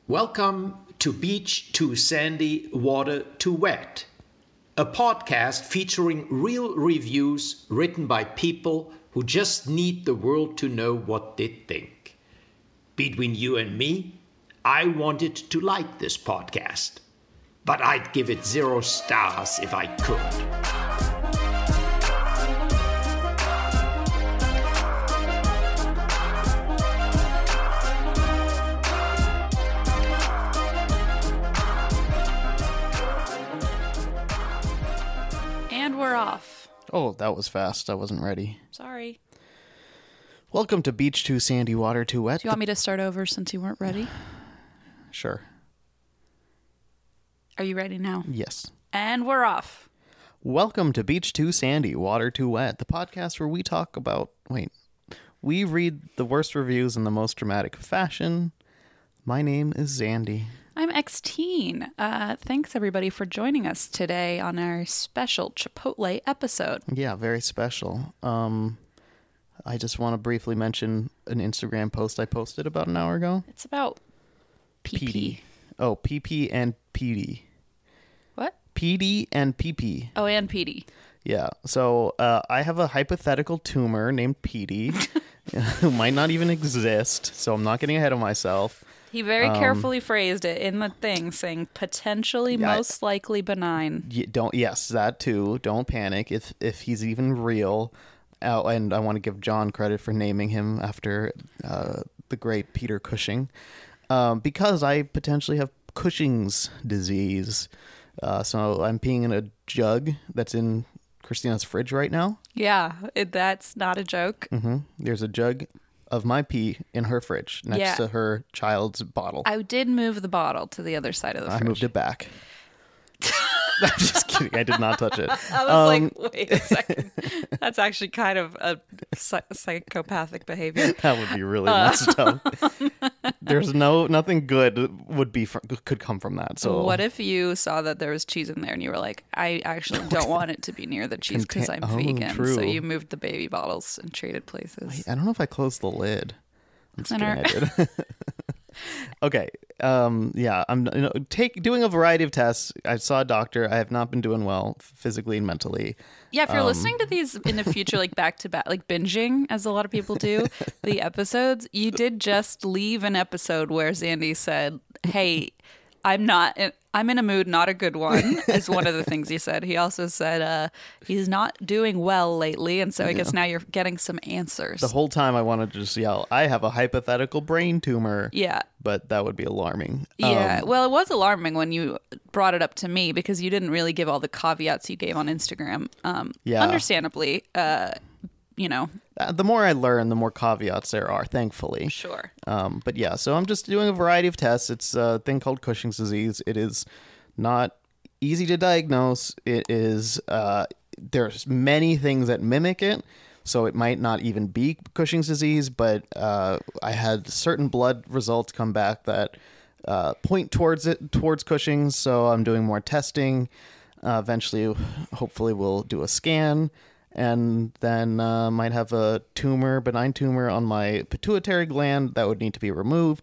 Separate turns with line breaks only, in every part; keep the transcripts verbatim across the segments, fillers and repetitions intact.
Welcome to Beach Too Sandy, Water Too Wet, a podcast featuring real reviews written by people who just need the world to know what they think. Between you and me, I wanted to like this podcast, but I'd give it zero stars if I could.
Off.
Oh, that was fast. I wasn't ready.
Sorry.
Welcome to Beach Too Sandy, Water Too Wet.
Do you want me to start over since you weren't ready?
Sure.
Are you ready now?
Yes.
And we're off.
Welcome to Beach Too Sandy, Water Too Wet, the podcast where we talk about, wait, we read the worst reviews in the most dramatic fashion. My name is Zandy.
I'm X-Teen. Uh, thanks, everybody, for joining us today on our special Chipotle episode.
Yeah, very special. Um, I just want to briefly mention an Instagram post I posted about an hour ago.
It's about P P.
P D. Oh, P P and P D.
What?
P D and P P.
Oh, and P D.
Yeah. So uh, I have a hypothetical tumor named P D who might not even exist, so I'm not getting ahead of myself.
He very
um,
carefully phrased it in the thing, saying potentially
yeah,
most likely benign.
You don't. Yes, that too. Don't panic if if he's even real. Uh, and I want to give John credit for naming him after uh, the great Peter Cushing, um, because I potentially have Cushing's disease. Uh, so I'm peeing in a jug that's in Christina's fridge right now.
Yeah, it, that's not a joke.
Mm-hmm. There's a jug of my pee in her fridge next
yeah.
to her child's bottle.
I did move the bottle to the other side of the
I
fridge.
moved it back. I'm just kidding. I did not touch it.
I was um, like, wait a second. That's actually kind of a psych- psychopathic behavior.
That would be really
uh,
messed up. There's no nothing good would be from, could come from that. So
what if you saw that there was cheese in there and you were like, I actually don't want it to be near the cheese because I'm
oh,
vegan.
true.
So you moved the baby bottles and traded places.
I don't know if I closed the lid. I'm just
And
kidding,
our-
I did. Okay. Um, yeah, I'm you know, take doing a variety of tests. I saw a doctor. I have not been doing well physically and mentally.
Yeah, if you're
um,
listening to these in the future, like back to back, like binging, as a lot of people do, the episodes, you did just leave an episode where Zandy said, hey, I'm not, in, I'm in a mood, not a good one, is one of the things he said. He also said uh, he's not doing well lately, and so I
yeah.
guess now you're getting some answers.
The whole time I wanted to just yell, I have a hypothetical brain tumor.
Yeah.
But that would be alarming.
Yeah.
Um,
well, it was alarming when you brought it up to me because you didn't really give all the caveats you gave on Instagram. Um,
yeah.
Understandably, uh, you know.
The more I learn, the more caveats there are, thankfully.
Sure.
Um, but yeah, so I'm just doing a variety of tests. It's a thing called Cushing's disease. It is not easy to diagnose. It is, uh, there's many things that mimic it. So it might not even be Cushing's disease, but uh, I had certain blood results come back that uh, point towards it, towards Cushing's. So I'm doing more testing. Uh, eventually, hopefully we'll do a scan. And then uh, might have a tumor, benign tumor on my pituitary gland that would need to be removed.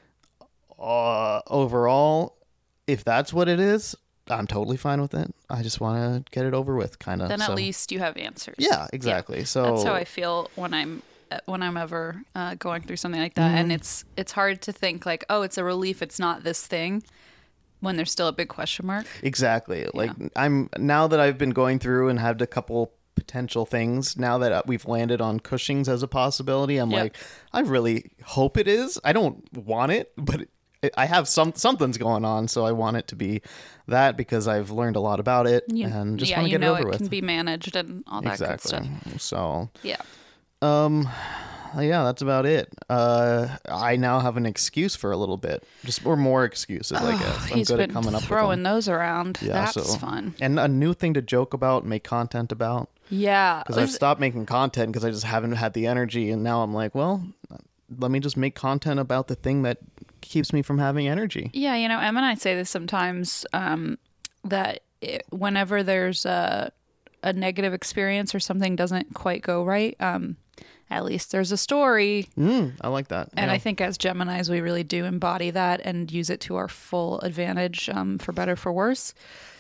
Uh, overall, if that's what it is, I'm totally fine with it. I just want to get it over with, kind of.
Then at
so.
least you have answers.
Yeah, exactly.
Yeah.
So
that's how I feel when I'm when I'm ever uh, going through something like that, mm-hmm. and it's it's hard to think like, oh, it's a relief. It's not this thing. When there's still a big question mark.
Exactly.
Yeah.
Like I'm now that I've been going through and had a couple potential things, now that we've landed on Cushing's as a possibility, I'm
yep.
like, I really hope it is. I don't want it, but it, I have some something's going on, so I want it to be that because I've learned a lot about it
you,
and just
yeah,
want to get
you know
it over
it
with.
can be managed and all that
exactly.
good stuff.
So
yeah.
Um. Yeah, that's about it. Uh, I now have an excuse for a little bit, just or more excuses,
oh,
I guess. I'm
he's
good
been
at coming up
throwing
with
those around.
Yeah,
That's
so,
fun.
And a new thing to joke about, make content about.
Yeah,
Because I've stopped making content because I just haven't had the energy, and now I'm like, well, let me just make content about the thing that keeps me from having energy.
Yeah, you know, Em and I say this sometimes um, that it, whenever there's a, a negative experience or something doesn't quite go right. Um, at least there's a story.
Mm, I like that.
And
Yeah.
I think as Geminis, we really do embody that and use it to our full advantage, um, for better, for worse.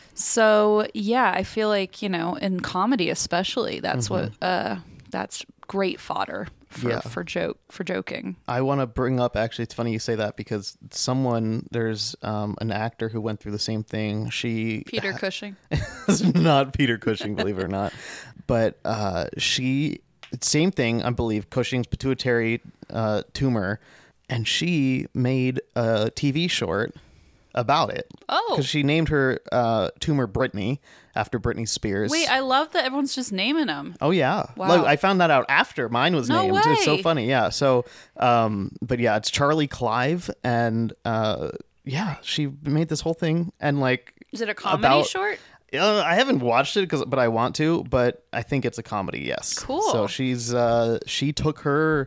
So yeah, I feel like, you know, in comedy especially, that's
Mm-hmm.
what uh, that's great fodder for,
Yeah.
for joke for joking.
I want to bring up, actually, it's funny you say that because someone, there's um, an actor who went through the same thing. She
Peter Cushing.
It's not Peter Cushing, believe it or not. But uh, she, same thing, I believe, Cushing's pituitary uh, tumor. And she made a T V short about it.
Oh.
Because she named her uh, tumor Britney after Britney Spears.
Wait, I love that everyone's just naming them.
Oh yeah.
Wow.
Like, I found that out after mine was
No
named. It's so
way.
funny. Yeah. So um but yeah, it's Charlie Clive, and uh yeah, she made this whole thing, and like
Is it a comedy
about-
short?
uh, I haven't watched it cuz but I want to, but I think it's a comedy, yes.
Cool.
So she's uh she took her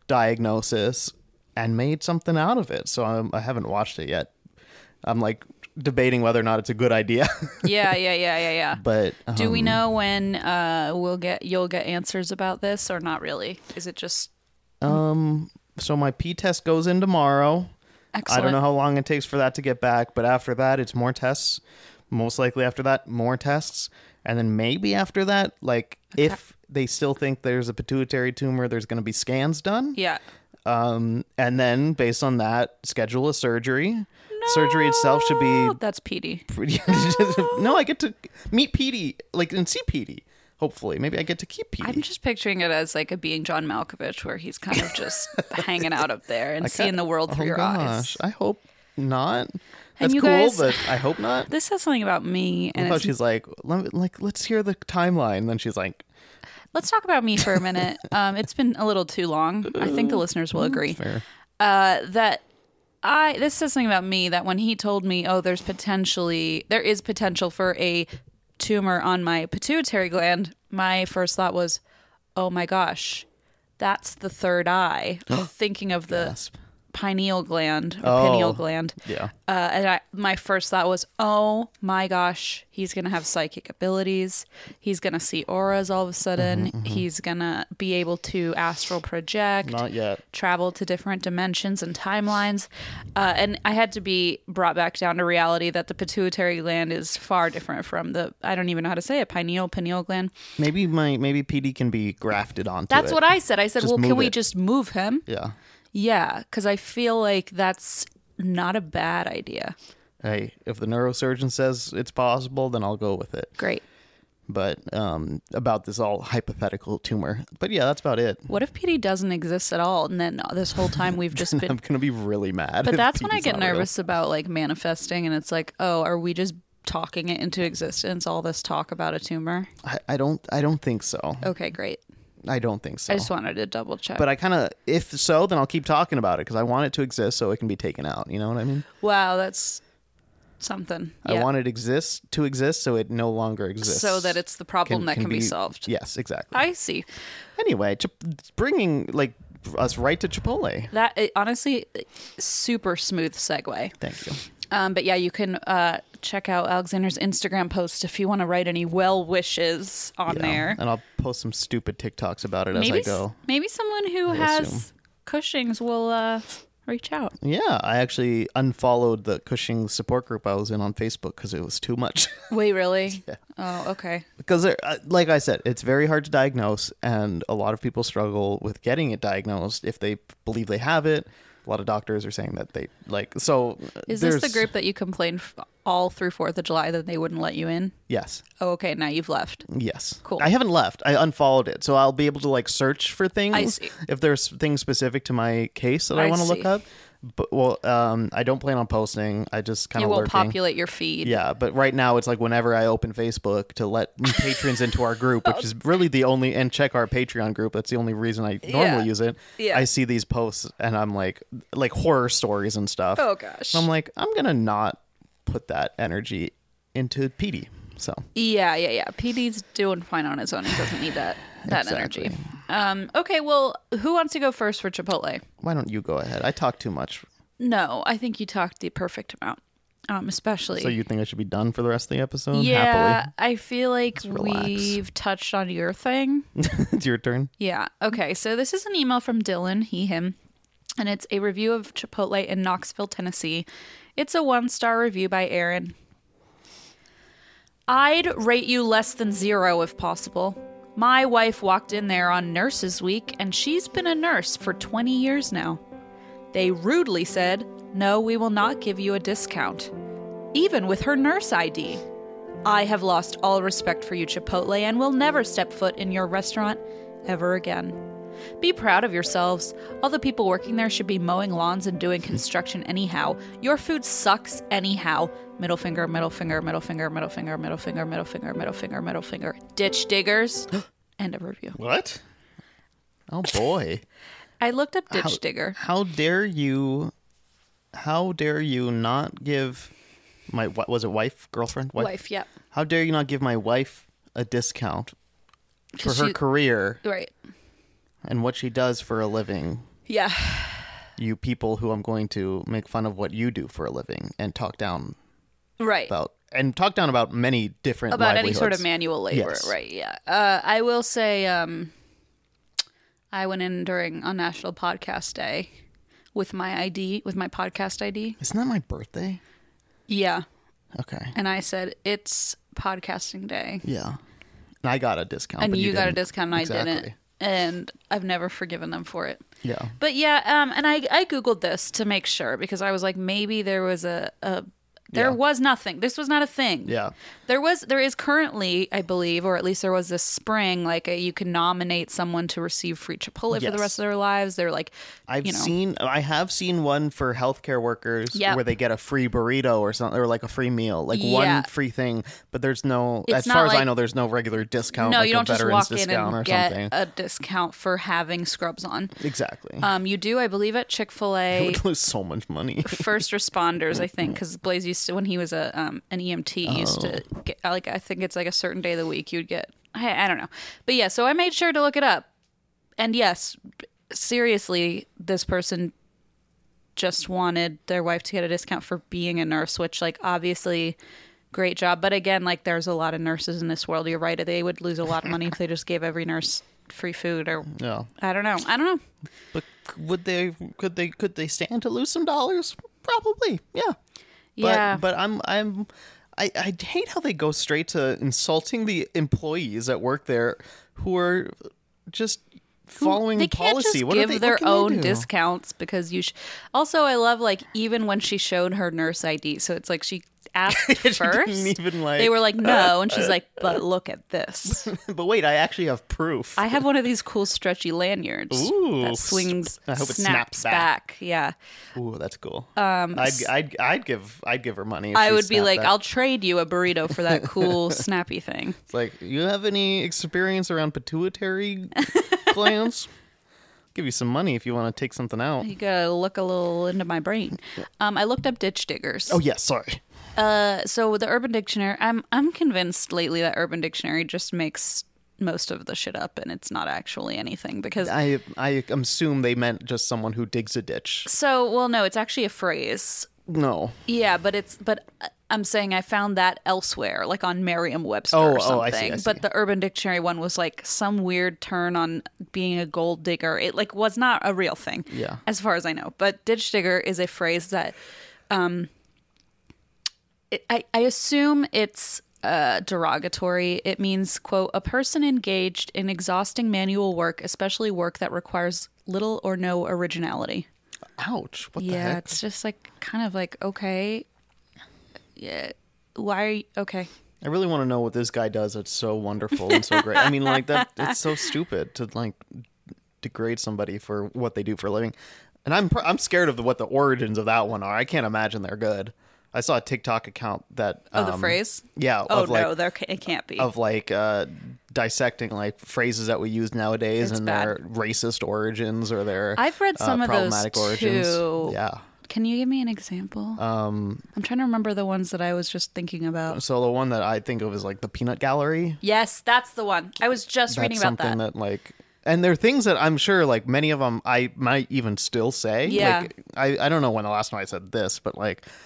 diagnosis and made something out of it. So I'm, I haven't watched it yet. I'm like debating whether or not it's a good idea.
Yeah, yeah, yeah, yeah, yeah.
But um,
Do we know when uh, we'll get you'll get answers about this, or not really? Is it just
um so my P test goes in tomorrow.
excellent?
I don't know how long it takes for that to get back, but after that, it's more tests. Most likely after that, more tests. And then maybe after that, like if they still think there's a pituitary tumor, there's going to be scans done.
Yeah.
Um, and then based on that, schedule a surgery. Surgery itself should
Oh,
be
that's Petey.
pretty. No, I get to meet Petey, like, and see Petey. Hopefully, maybe I get to keep Petey.
I'm just picturing it as like a being John Malkovich, where he's kind of just hanging out up there and
I
seeing
ca-
the world through
oh,
your
gosh.
eyes.
I hope not. That's
you
cool,
guys-
but I hope not.
This says something about me, and
How
it's,
she's like, Let me, like, let's hear the timeline. Then she's like,
let's talk about me for a minute. Um, it's been a little too long. I think the listeners will agree.
fair.
Uh, that I this says something about me that when he told me, oh, there's potentially there is potential for a tumor on my pituitary gland, my first thought was, oh my gosh, that's the third eye. Thinking of the
Gasp.
pineal gland or
Oh.
pineal gland.
Yeah.
Uh, and I, my first thought was, oh my gosh, he's going to have psychic abilities. He's going to see auras all of a sudden.
Mm-hmm,
He's going to be able to astral project,
Not yet.
travel to different dimensions and timelines. Uh, and I had to be brought back down to reality that the pituitary gland is far different from the, I don't even know how to say it, pineal, pineal gland.
Maybe my maybe P D can be grafted onto
That's
it.
what I said. I said,
Just
well, can
move
we
it.
just move him?
Yeah.
Yeah, because I feel like that's not a bad idea.
Hey, if the neurosurgeon says it's possible, then I'll go with it.
Great.
But um, about this all hypothetical tumor. But yeah, that's about it.
What if P D doesn't exist at all, and then this whole time we've just
I'm
been?
gonna be really mad.
But
if
that's when I
P D's
get
not real.
nervous about like manifesting, and it's like, oh, are we just talking it into existence? All this talk about a tumor.
I, I don't. I don't think so.
Okay, great.
I don't think so.
I just wanted to double check.
But I kind of, if so, then I'll keep talking about it because I want it to exist so it can be taken out. You know what I mean?
wow, that's something.
I
Yeah.
want it exist to exist so it no longer exists.
so that it's the problem that can, be, solved.
Yes, exactly.
I see.
Anyway, Chip- bringing like us right to Chipotle.
That it, honestly, super smooth segue.
Thank you.
Um, but yeah, you can uh, check out Alexander's Instagram post if you want to write any well wishes on
Yeah.
there.
And I'll post some stupid TikToks about it
Maybe
as I go.
s- maybe someone who
I
has
assume.
Cushing's will uh, reach out.
Yeah, I actually unfollowed the Cushing support group I was in on Facebook because it was too much.
Wait, really? Oh, okay.
Because, uh, like I said, it's very hard to diagnose, and a lot of people struggle with getting it diagnosed if they believe they have it. A lot of doctors are saying that they like. So
Is this the
there's-
group that you complained f- all through Fourth of July that they wouldn't let you in?
Yes.
Oh, okay. Now you've left.
Yes.
Cool.
I haven't left. I unfollowed it, so I'll be able to like search for things
I see.
if there's things specific to my case that I,
I
want to look
see.
up. But well, um, I don't plan on posting. I just kind
You
of
will
lurking.
populate your feed.
Yeah, but right now it's like whenever I open Facebook to let patrons into our group, which is really the only, and check our Patreon group. That's the only reason I normally
Yeah.
use it.
Yeah.
I see these posts and I'm like, like horror stories and stuff.
Oh gosh.
I'm like, I'm gonna not put that energy into P D. So
Yeah, yeah, yeah. P D's doing fine on his own. He doesn't need that that
Exactly.
energy. Um, okay, well, who wants to go first for Chipotle?
why don't you go ahead? I talk too much.
No, I think you talked the perfect amount. Um, especially.
So you think I should be done for the rest of the episode?
Yeah,
Happily.
I feel like
relax.
we've touched on your thing.
It's your turn.
Yeah. Okay. So this is an email from Dylan, he, him, and it's a review of Chipotle in Knoxville, Tennessee. It's a one-star review by Aaron. I'd rate you less than zero if possible. My wife walked in there on Nurses Week, and she's been a nurse for twenty years now. They rudely said, "No, we will not give you a discount," even with her nurse I D. I have lost all respect for you, Chipotle, and will never step foot in your restaurant ever again. Be proud of yourselves. All the people working there should be mowing lawns and doing construction anyhow. Your food sucks anyhow. Middle finger, middle finger, middle finger, middle finger, middle finger, middle finger, middle finger, middle finger. Ditch diggers. End of review.
What? Oh, boy.
I looked up ditch
how,
digger.
How dare you... How dare you not give my... What was it? Wife? Girlfriend? Wife?
Wife, yeah.
How dare you not give my wife a discount for
'Cause
her
she-
career
Right.
and what she does for a living?
Yeah.
You people who I'm going to make fun of what you do for a living and talk down
Right.
about... And talk down about many different
About any sort of
livelihoods.
manual labor.
Yes.
Right, yeah. Uh, I will say um, I went in during on National Podcast Day with my I D, with my podcast I D.
Isn't that my birthday?
Yeah.
Okay.
And I said, it's podcasting day.
Yeah. And I got a discount.
And
but
you, got a
didn't.
discount and I
Exactly.
didn't. And I've never forgiven them for it.
Yeah.
But yeah, um, and I, I Googled this to make sure because I was like, maybe there was a... a There
Yeah.
was nothing. This was not a thing.
Yeah.
There was, there is currently, I believe, or at least there was this spring, like a, you can nominate someone to receive free Chipotle for the
Yes.
rest of their lives. They're like,
I've
you know,
seen, I have seen one for healthcare workers
Yep.
where they get a free burrito or something, or like a free meal, like
Yeah.
one free thing. But there's no,
It's
as
not
far as I
like-
know, there's no regular discount.
no,
like
you
a
don't just
veterans
walk in
discount or
and get
something.
a discount for having scrubs on.
Exactly.
Um, you do, I believe, at Chick Fil
I
A.
would lose so much money.
First responders, I think, because Blaze used to, when he was a um, an E M T, he used to
Oh.
get, like, I think it's like a certain day of the week you'd get, I, I don't know. But yeah, so I made sure to look it up. And yes, seriously, this person just wanted their wife to get a discount for being a nurse, which, like, obviously, great job. But again, like, there's a lot of nurses in this world. You're right. They would lose a lot of money if they just gave every nurse free food or
Yeah.
I don't know. I don't know.
But would they, could they, could they stand to lose some dollars? Probably. Yeah. But,
Yeah.
But I'm, I'm, I, I hate how they go straight to insulting the employees that work there who are just following
they can't
policy.
just
What
give
are they,
their
what can they
own
do?
discounts because you sh- also I love like even when she showed her nurse I D, so it's like she asked
She
first
didn't even, like-
they were like no, and she's like, but look at this,
But wait, I actually have proof.
I have one of these cool stretchy lanyards
Ooh,
that swings
I hope it
snaps
snaps
back.
back.
Yeah,
Ooh, that's cool. Um, I'd, I'd, I'd give, I'd give her money. If
I
she
would be
snapped
like,
that.
I'll trade you a burrito for that cool snappy thing.
It's like, you have any experience around pituitary glands? Give you some money if you want to take something out.
You gotta look a little into my brain. Um, I looked up ditch diggers.
Oh yes, sorry.
Uh, so the Urban Dictionary, I'm I'm convinced lately that Urban Dictionary just makes most of the shit up, and it's not actually anything because.
I I assume they meant just someone who digs a ditch.
So well, no, it's actually a phrase.
No.
Yeah, but it's but I'm saying I found that elsewhere, like on Merriam-Webster
Oh,
or
oh,
something.
I see, I see.
But the Urban Dictionary one was like some weird turn on being a gold digger. It like was not a real thing,
Yeah.
as far as I know. But ditch digger is a phrase that, um, it, I I assume it's uh, derogatory. It means, quote, a person engaged in exhausting manual work, especially work that requires little or no originality.
Ouch. What the
Yeah,
heck?
it's just like kind of like, okay, yeah, why are you okay?
I really want to know what this guy does that's so wonderful and so great. I mean, like that it's so stupid to like degrade somebody for what they do for a living. And I'm pr- I'm scared of the, what the origins of that one are. I can't imagine they're good. I saw a TikTok account that
Oh, the
um,
phrase?
Yeah,
Oh
of like
no, there ca- it can't be.
of like uh, dissecting like phrases that we use nowadays
It's
and
bad.
their racist origins or their
I've read
uh,
some of those
problematic origins.
too.
Yeah.
Can you give me an example? Um, I'm trying to remember the ones that I was just thinking about.
So the one that I think of is like the Peanut Gallery.
Yes, that's the one. I was just
That's
reading about
something
that.
that. like, and there are things that I'm sure like many of them I might even still say.
Yeah.
Like, I I don't know when the last time I said this, but like,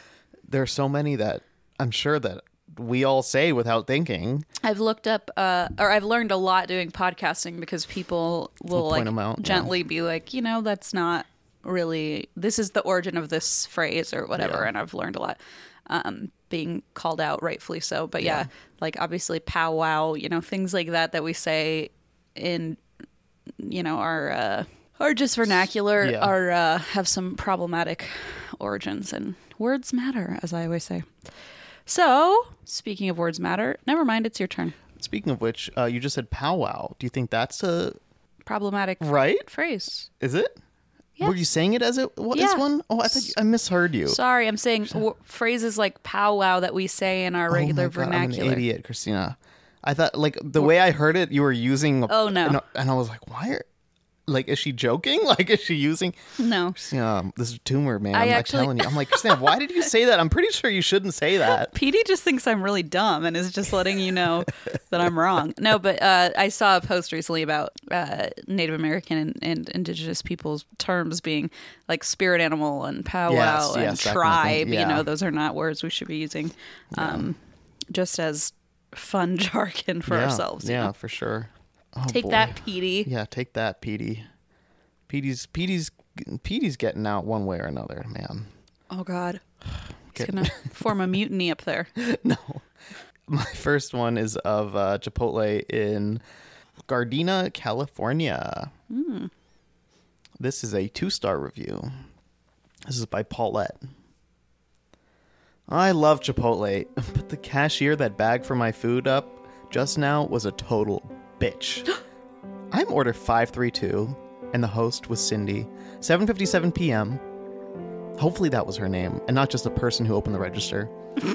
there's so many that I'm sure that we all say without thinking.
I've looked up, uh, or I've learned a lot doing podcasting because people will
We'll
like
point 'em out,
gently be like, you know, that's not really, this is the origin of this phrase or whatever.
Yeah.
And I've learned a lot, um, being called out, rightfully so. But yeah,
Yeah.
like obviously powwow, you know, things like that that we say in, you know, our, uh, or just vernacular
Yeah.
are, uh, have some problematic origins, and words matter, as I always say. So, speaking of words matter, never mind, it's your turn.
Speaking of which, uh, you just said powwow. Do you think that's a
Problematic
right?
phrase.
Is it?
Yes.
Were you saying it as it what
Yeah.
is one? Oh, I thought you, I misheard you.
Sorry, I'm saying w- phrases like powwow that we say in our regular
oh my God,
vernacular.
I'm an idiot, Christina. I thought like the way I heard it, you were using.
Oh, no.
And, and I was like, why are? Like, is she joking? Like, is she using?
No.
Christina, this is tumor, man.
I
I'm
actually-
telling you. I'm like, Christina, why did you say that? I'm pretty sure you shouldn't say that.
P D just thinks I'm really dumb and is just letting you know that I'm wrong. No, but uh, I saw a post recently about uh, Native American and, and indigenous people's terms being like spirit animal and powwow
Yes,
and
yes, that kind of
tribe.
thing.
You
Yeah.
know, those are not words we should be using um, just as fun jargon for
yeah,
ourselves. you
Yeah,
know?
for sure. Oh,
Take
boy.
that, P D.
Yeah, take that, Petey. Petey's Petey's Petey's getting out one way or another, man.
Oh, God. It's
Okay.
going to form a mutiny up there.
No. My first one is of uh, Chipotle in Gardena, California.
Mm.
This is a two-star review. This is by Paulette. I love Chipotle, but the cashier that bagged for my food up just now was a total bitch. I'm order five three two, and the host was Cindy. seven fifty-seven p.m. Hopefully that was her name, and not just a person who opened the register.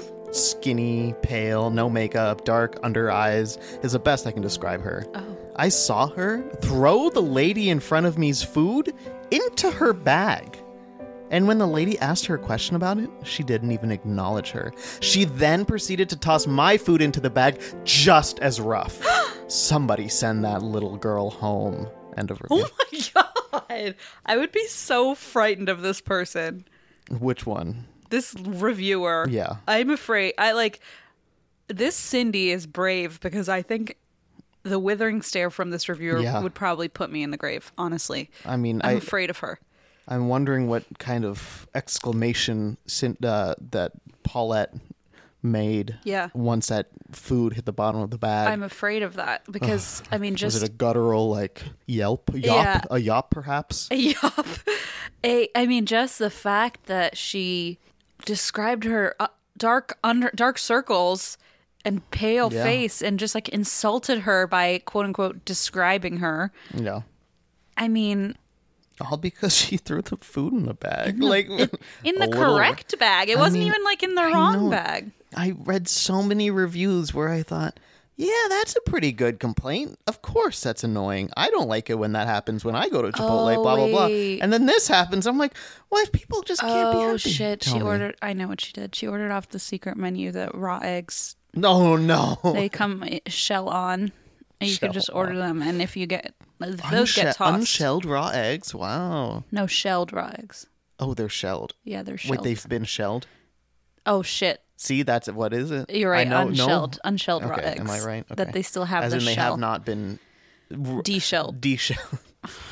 Skinny, pale, no makeup, dark under eyes is the best I can describe her.
Oh.
I saw her throw the lady in front of me's food into her bag. And when the lady asked her a question about it, she didn't even acknowledge her. She then proceeded to toss my food into the bag just as rough. Somebody send that little girl home. End of review.
Oh my God. I would be so frightened of this person.
Which one?
This reviewer.
Yeah.
I'm afraid. I like this Cindy is brave because I think the withering stare from this reviewer
Yeah.
would probably put me in the grave, honestly.
I mean,
I'm
I,
afraid of her.
I'm wondering what kind of exclamation sin- uh, that Paulette made
Yeah.
once that food hit the bottom of the bag.
I'm afraid of that because I mean
Was
just
it a guttural, like, yelp? Yop?
Yeah.
A yop, perhaps?
Yup. A, I mean, just the fact that she described her uh, dark under dark circles and pale
Yeah.
face and just like insulted her by quote unquote describing her.
Yeah.
I mean,
All because she threw the food in the bag. Like
in
a
the
little-
correct bag. It
I
wasn't
mean,
even like in the
I
wrong
know.
bag.
I read so many reviews where I thought, yeah, that's a pretty good complaint. Of course that's annoying. I don't like it when that happens when I go to Chipotle,
Oh,
blah, blah, blah.
wait.
And then this happens. I'm like, why people just can't be
Oh
happy?
shit!
Tell
She
me.
ordered. I know what she did. She ordered off the secret menu the raw eggs.
No, no.
They come shell on. And you can
Shell
just order
on.
them, and if you get if those
Unshe-
get tossed,
Unshelled raw eggs? Wow.
no shelled raw eggs.
Oh, they're shelled.
Yeah, they're shelled.
Wait, they've been shelled?
Oh shit!
See, that's what is it?
You're
I
right.
know, no.
Unshelled, unshelled raw
Okay,
eggs.
am I right?
That
Okay.
they still have
As
the
in they
shell
have not been r-
de-shelled.
de-shelled.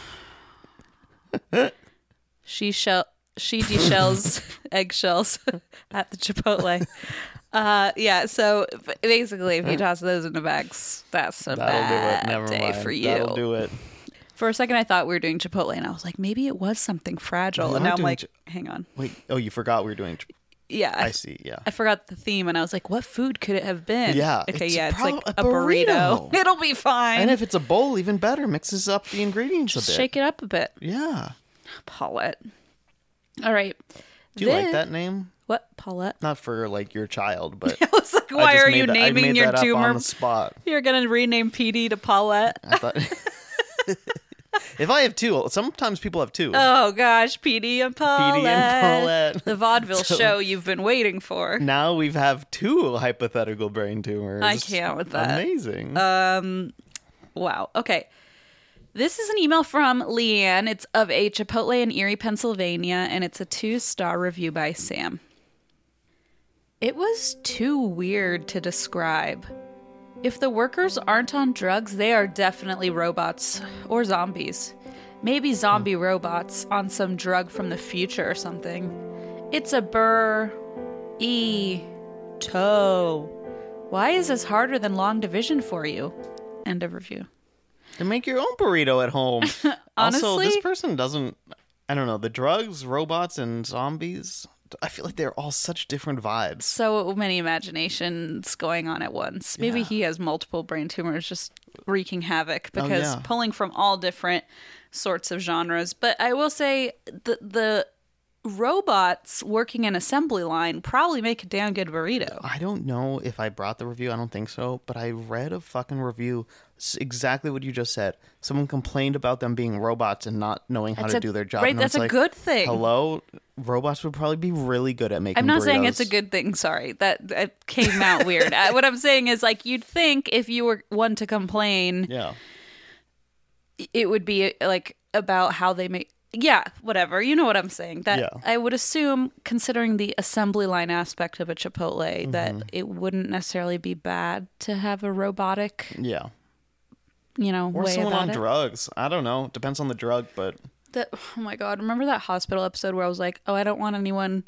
She shell. She deshells eggshells at the Chipotle. Uh, yeah. So b- basically, if you toss those in the bags, that's a
That'll do it.
bad
Never
day
mind.
for you.
That'll do it.
For a second, I thought we were doing Chipotle, and I was like, maybe it was something fragile.
We
And
are
now I'm
doing
like,
Chi-
hang on.
Wait, oh, you forgot we were doing.
Yeah,
I see, yeah.
I forgot the theme, and I was like, what food could it have been?
Yeah,
Okay,
it's
yeah, it's
prob-
like
a
a burrito.
burrito.
It'll be fine.
And if it's a bowl, even better. Mixes up the ingredients
Just
a bit.
shake it up a bit.
Yeah.
Paulette. All right.
Do you like
Then-
that name?
What? Paulette?
Not for like your child, but
I was like,
I
why
just
are
made
you
that- I
naming
made
your
that up
tumor?
on the spot.
You're going to rename P D to Paulette?
I thought. If I have two, sometimes people have two.
Oh, gosh. P D and Paulette.
P D and Paulette.
The vaudeville
So-
show you've been waiting for.
Now we have two hypothetical brain tumors.
I can't with that.
Amazing.
Um, wow. Okay. This is an email from Leanne. It's of a Chipotle in Erie, Pennsylvania, and it's a two-star review by Sam. It was too weird to describe. If the workers aren't on drugs, they are definitely robots or zombies. Maybe zombie robots on some drug from the future or something. It's a burr. E. Toe. Why is this harder than long division for you? End of review.
To make your own burrito at home. Also,
Honestly?
this person doesn't... I don't know. The drugs, robots, and zombies... I feel like they're all such different vibes.
So many imaginations going on at once. Maybe
Yeah.
he has multiple brain tumors just wreaking havoc because
yeah.
pulling from all different sorts of genres. But I will say the the robots working an assembly line probably make a damn good burrito.
I don't know if I brought the review. I don't think so. But I read a fucking review. It's exactly what you just said. Someone complained about them being robots and not knowing how
That's
to
a-
do their job.
right,
And I
that's
was
a
like,
good thing.
Hello? Robots would probably be really good at making
I'm not saying it's a
burritos.
good thing. Sorry, that, that came out weird. I, what I'm saying is, like, you'd think if you were one to complain,
Yeah.
it would be like about how they make. Yeah, whatever. You know what I'm saying. That
Yeah.
I would assume, considering the assembly line aspect of a Chipotle,
Mm-hmm.
that it wouldn't necessarily be bad to have a robotic,
Yeah.
you know,
Or
way
someone
about
on
it.
drugs. I don't know. Depends on the drug, but...
That, oh my god! Remember that hospital episode where I was like, "Oh, I don't want anyone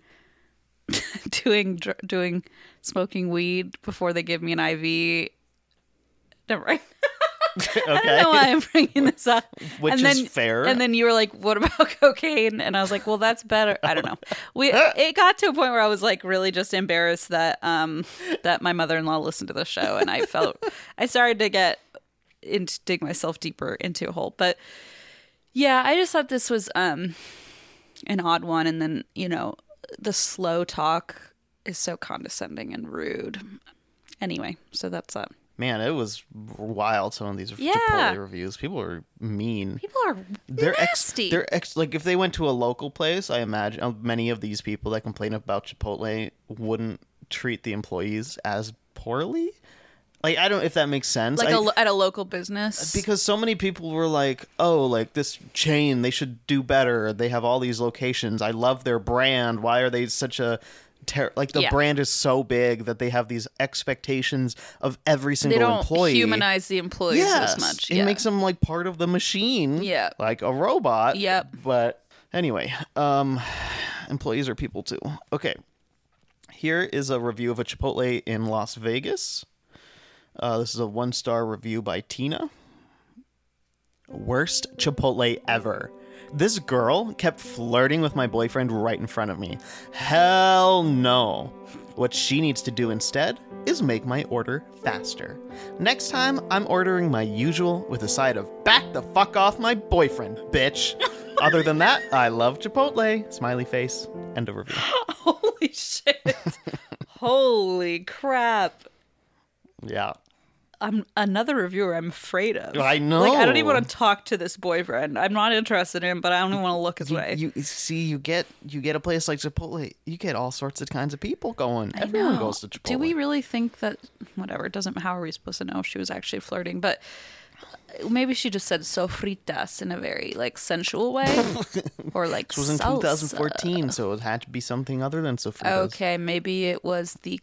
doing dr- doing smoking weed before they give me an I V." Never mind.
Okay.
I don't know why I'm bringing this up.
Which
and
is
then,
fair.
And then you were like, "What about cocaine?" And I was like, "Well, that's better." I don't know. We it got to a point where I was like really just embarrassed that um that my mother-in-law listened to the show, and I felt I started to get into dig myself deeper into a hole. But yeah, I just thought this was um an odd one, and then you know the slow talk is so condescending and rude. Anyway, so that's that.
Man, it was wild, some of these
Yeah.
Chipotle reviews. People are mean.
People are
They're
nasty.
ex. They're ex. Like if they went to a local place, I imagine uh, many of these people that complain about Chipotle wouldn't treat the employees as poorly. Like I don't, if that makes sense.
like
I-
a, lo- at a local business.
because so many people were like, "Oh, like this chain, they should do better. They have all these locations. I love their brand. Why are they such a ter-? Like the
Yeah.
brand is so big that they have these expectations of every
they
single
don't
employee.
humanize the employees
Yes,
as much.
it
Yeah.
makes them like part of the machine.
Yeah.
like a robot.
Yep.
But anyway, um, employees are people too. Okay, here is a review of a Chipotle in Las Vegas. Uh, this is a one-star review by Tina. Worst Chipotle ever. This girl kept flirting with my boyfriend right in front of me. Hell no. What she needs to do instead is make my order faster. Next time, I'm ordering my usual with a side of back the fuck off my boyfriend, bitch. Other than that, I love Chipotle. Smiley face. End of review.
Holy shit. Holy crap.
Yeah.
I'm another reviewer I'm afraid of.
I know.
Like, I don't even want to talk to this boyfriend. I'm not interested in him, but I don't even want to look his way.
You, you see, you get you get a place like Chipotle, you get all sorts of kinds of people going.
I
Everyone
know.
goes to Chipotle.
Do we really think that, whatever, it doesn't, how are we supposed to know if she was actually flirting? But maybe she just said sofritas in a very, like, sensual way. Or, like,
This was in
salsa.
twenty fourteen, so it had to be something other than sofritas.
Okay, maybe it was the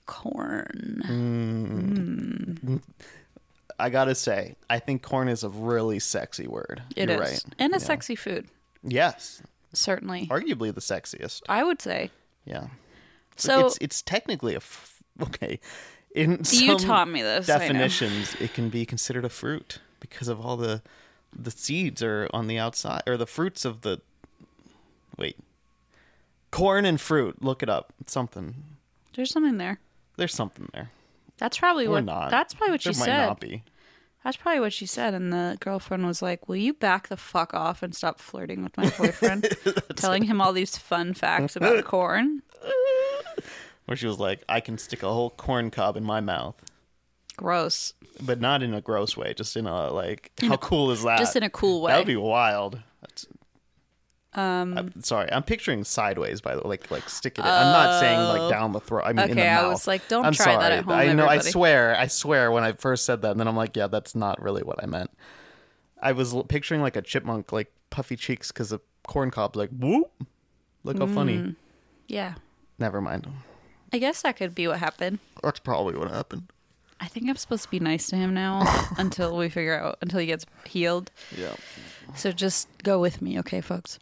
corn.
I gotta say, I think corn is a really sexy word.
It
You're
is.
right.
And a
Yeah.
sexy food,
Yes,
certainly.
arguably the sexiest.
I would say.
Yeah.
So,
it's it's technically a f- okay. In
you
some
taught me this. I know.
definitions, it can be considered a fruit because of all the the seeds are on the outside, or the fruits of the. Wait. Corn and fruit. Look it up. It's something.
There's something there.
There's something there.
That's probably
Or
what.
not.
That's probably what
there
she
might
said.
not be.
That's probably what she said. And the girlfriend was like, "Will you back the fuck off and stop flirting with my boyfriend?" Telling him all these fun facts about corn.
Where she was like, I can stick a whole corn cob in my mouth.
Gross.
But not in a gross way, just in a, like, how cool is that?
Just in a cool way.
That would be wild. That's,
Um,
I'm sorry, I'm picturing sideways, by the way, like, like stick it in. I'm not saying, like, down the throat. I mean, in the
Okay, I
mouth.
was like, don't
I'm
try
sorry.
that at home,
I know, I
everybody.
swear, I swear when I first said that, and then I'm like, yeah, that's not really what I meant. I was l- picturing, like, a chipmunk, like, puffy cheeks, because a corn cob, like, whoop. Look how funny.
yeah.
Never mind.
I guess that could be what happened.
That's probably what happened.
I think I'm supposed to be nice to him now until we figure out, until he gets healed.
Yeah.
So just go with me, okay, folks?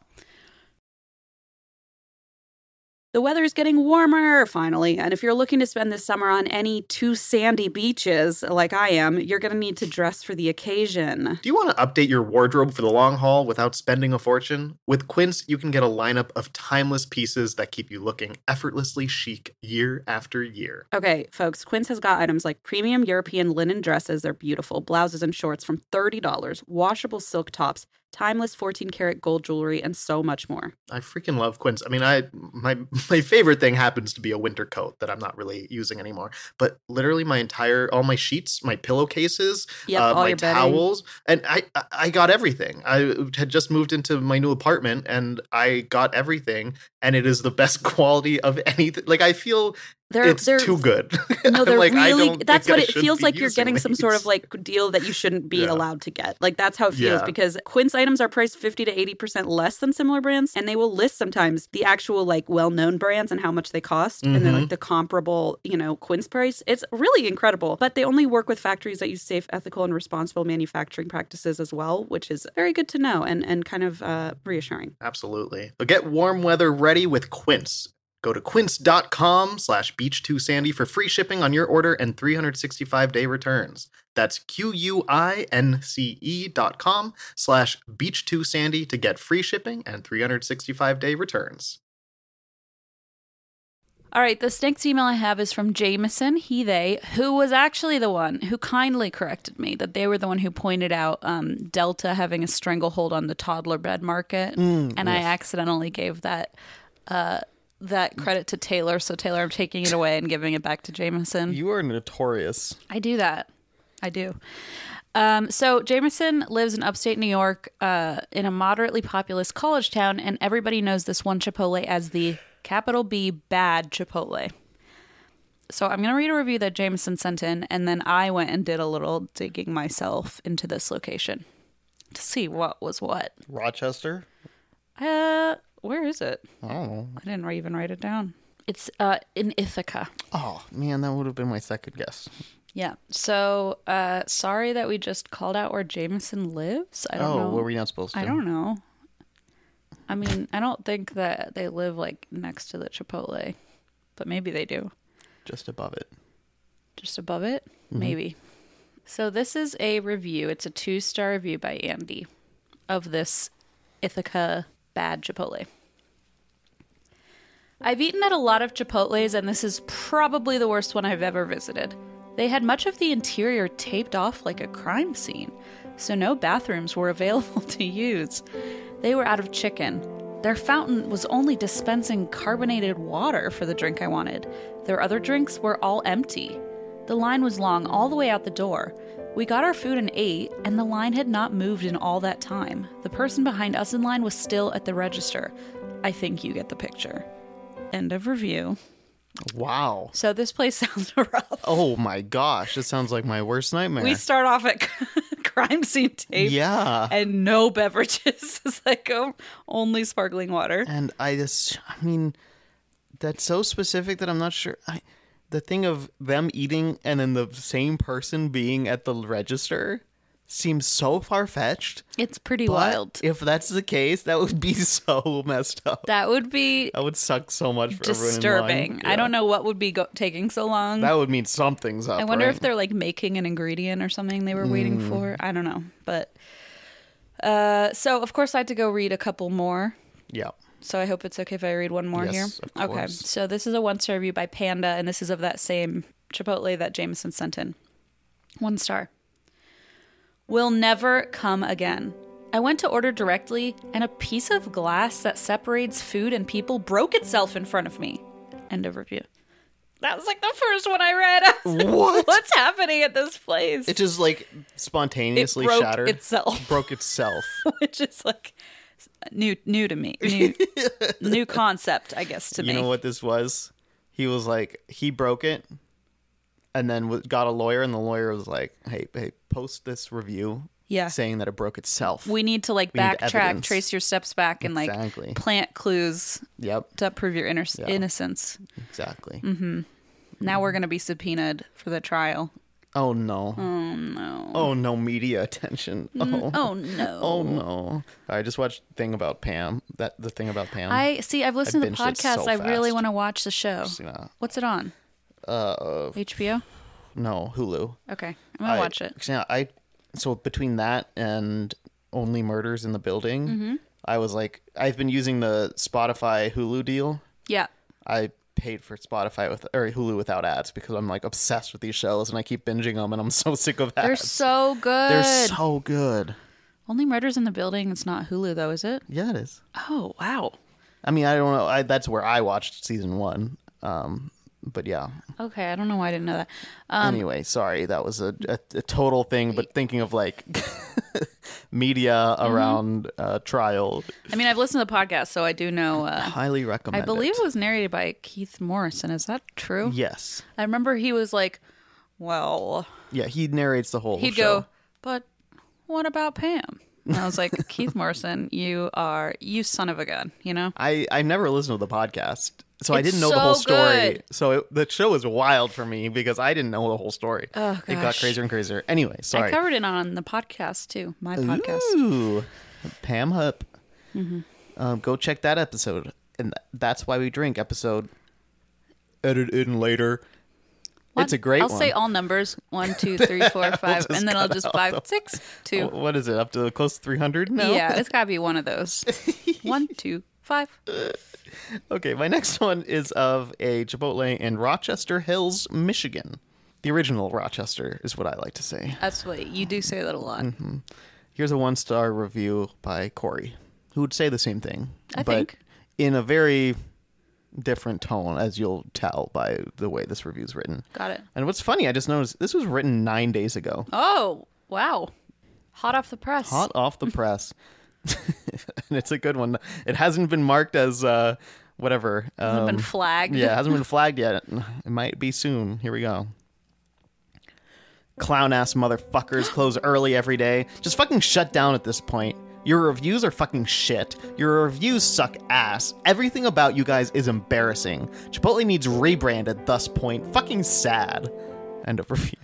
The weather is getting warmer, finally, and if you're looking to spend this summer on any two sandy beaches like I am, you're going to need to dress for the occasion.
Do you want to update your wardrobe for the long haul without spending a fortune? With Quince, you can get a lineup of timeless pieces that keep you looking effortlessly chic year after year.
Okay, folks, Quince has got items like premium European linen dresses, they're beautiful, blouses and shorts from thirty dollars, washable silk tops, timeless fourteen karat gold jewelry, and so much more.
I freaking love Quince. I mean, I my my favorite thing happens to be a winter coat that I'm not really using anymore. But literally my entire, all my sheets, my pillowcases,
Yep,
uh,
all
my
your bedding.
towels, and I I got everything. I had just moved into my new apartment and I got everything, and it is the best quality of anything. Like, I feel
They're,
it's
they're,
too good.
No, they're
like, I
really,
don't
that's
think
what
I
it
should
feels
be
like. You're
using
getting some sort of
these.
like deal that you shouldn't be
Yeah.
allowed to get. Like, that's how it feels
Yeah.
because Quince items are priced fifty to eighty percent less than similar brands. And they will list sometimes the actual like well-known brands and how much they cost. And then
Mhm.
like the comparable, you know, Quince price. It's really incredible. But they only work with factories that use safe, ethical, and responsible manufacturing practices as well, which is very good to know and, and kind of uh, reassuring.
Absolutely. So get warm weather ready with Quince. Go to quince.com slash beach2sandy for free shipping on your order and three hundred sixty-five day returns. That's Q-U-I-N-C-E dot com slash beach2sandy to get free shipping and three hundred sixty-five day returns.
All right, this next email I have is from Jameson, he, they, who was actually the one who kindly corrected me that they were the one who pointed out um, Delta having a stranglehold on the toddler bed market.
Mm,
and I accidentally gave that uh, that credit to Taylor. So, Taylor, I'm taking it away and giving it back to Jameson.
You are notorious.
I do that. I do. Um, so Jameson lives in upstate New York uh, in a moderately populous college town, and everybody knows this one Chipotle as the capital B bad Chipotle. So I'm going to read a review that Jameson sent in, and then I went and did a little digging myself into this location to see what was what.
Rochester?
Uh, where is it?
I don't know.
I didn't even write it down. It's uh in Ithaca.
Oh, man, that would have been my second guess.
Yeah. So, uh, sorry that we just called out where Jameson lives. I don't
oh,
know.
were we not supposed to?
I don't know. I mean, I don't think that they live like next to the Chipotle, but maybe they do.
Just above it.
Just above it? Maybe. So this is a review. It's a two-star review by Andy of this Ithaca bad Chipotle. I've eaten at a lot of Chipotles, and this is probably the worst one I've ever visited. They had much of the interior taped off like a crime scene, so no bathrooms were available to use. They were out of chicken. Their fountain was only dispensing carbonated water for the drink I wanted. Their other drinks were all empty. The line was long all the way out the door. We got our food and ate, and the line had not moved in all that time. The person behind us in line was still at the register. I think you get the picture. End of review.
Wow.
So this place sounds rough.
Oh my gosh, this sounds like my worst nightmare.
We start off at crime scene tape.
Yeah.
And no beverages. It's like um, only sparkling water.
And I just, I mean, that's so specific that I'm not sure. I, the thing of them eating and then the same person being at the register seems so far-fetched.
It's pretty
But
wild.
if that's the case, that would be so messed up.
That would be
That would suck so much for
disturbing.
everyone in line.
I don't know what would be go- taking so long.
That would mean something's up.
I wonder
right?
if they're like making an ingredient or something they were waiting
Mm.
for. I don't know. But uh, so, of course, I had to go read a couple more.
Yeah.
So I hope it's okay if I read one more
Yes,
here.
of
Okay.
course.
So this is a one-star review by Panda, and this is of that same Chipotle that Jameson sent in. One star. Will never come again. I went to order directly, and a piece of glass that separates food and people broke itself in front of me. End of review. That was like the first one I read. I was like,
What?
What's happening at this place?
It just like
It
spontaneously
broke
shattered.
itself,
Broke itself.
which is like new, new to me, new, new concept, I guess, to
You
me.
know what this was? He was like, he broke it and then w- got a lawyer, and the lawyer was like, hey, hey, post this review
Yeah.
saying that it broke itself.
We need to like
We need
backtrack,
evidence.
trace your steps back, and
Exactly.
like plant clues
Yep,
to prove your inner-
Yeah.
innocence.
exactly.
Now we're going to be subpoenaed for the trial.
Oh no.
Oh, no.
Oh no, media attention. Oh.
Oh, no.
Oh no. I just watched thing about Pam. That the thing about Pam.
I see. I've listened to the
binged it
podcast.
so
I really
fast.
want to watch the show.
Yeah.
What's it on?
Uh
H B O?
no, Hulu.
Okay. I'm going to
I-
watch it.
Yeah, I so between that and Only Murders in the Building,
Mm-hmm.
I was like I've been using the Spotify Hulu deal.
Yeah.
I paid for Spotify with or Hulu without ads because I'm like obsessed with these shows and I keep binging them and I'm so sick of ads.
They're so good.
They're so good.
Only Murders in the Building. It's not Hulu, though, is it?
Yeah, it is.
Oh, wow.
I mean, I don't know. I, that's where I watched season one. Um, but yeah.
Okay. I don't know why I didn't know that. Um,
Anyway, sorry, that was a, a, a total thing. But thinking of like media around uh, trial,
I mean, I've listened to the podcast, so I do know. Uh,
highly
I
recommend.
believe
it.
it was narrated by Keith Morrison. Is that true?
Yes.
I remember he was like, well,
Yeah, he narrates the whole
he'd
show.
go, but what about Pam? And I was like, Keith Morrison, you are, you son of a gun, you know?
I I never listened to the podcast, so I
It's
didn't know the
so
whole story.
good.
So it, the show was wild for me because I didn't know the whole story.
Oh,
It got
gosh.
crazier and crazier. Anyway, sorry.
I covered it on the podcast too, my podcast.
Ooh, Pam Hupp.
Mm-hmm.
Um, go check that episode, and th- that's why we drink. Episode edited in later. It's a great
I'll
one.
say all numbers one, two, three, four, five,
just
and then I'll
cut
just
out
five,
the-
six, two.
Oh, what is it? Up to close to three hundred now?
Yeah, it's gotta be one of those. One, two, five.
Okay, my next one is of a Chipotle in Rochester Hills, Michigan. The original Rochester is what I like to say.
That's what you do say that a lot.
Mm-hmm. Here's a one star review by Corey, who would say the same thing.
I
but
think.
in a very different tone, as you'll tell by the way this review is written.
Got it.
And what's funny, I just noticed this was written nine days ago.
Oh, wow. Hot off the press.
Hot off the press. And it's a good one. It hasn't been marked as uh, whatever.
Hasn't
um,
been flagged.
Yeah, it hasn't been flagged yet. It might be soon. Here we go. Clown ass motherfuckers close early every day. Just fucking shut down at this point. Your reviews are fucking shit. Your reviews suck ass. Everything about you guys is embarrassing. Chipotle needs rebranded, thus point. Fucking sad. End of review.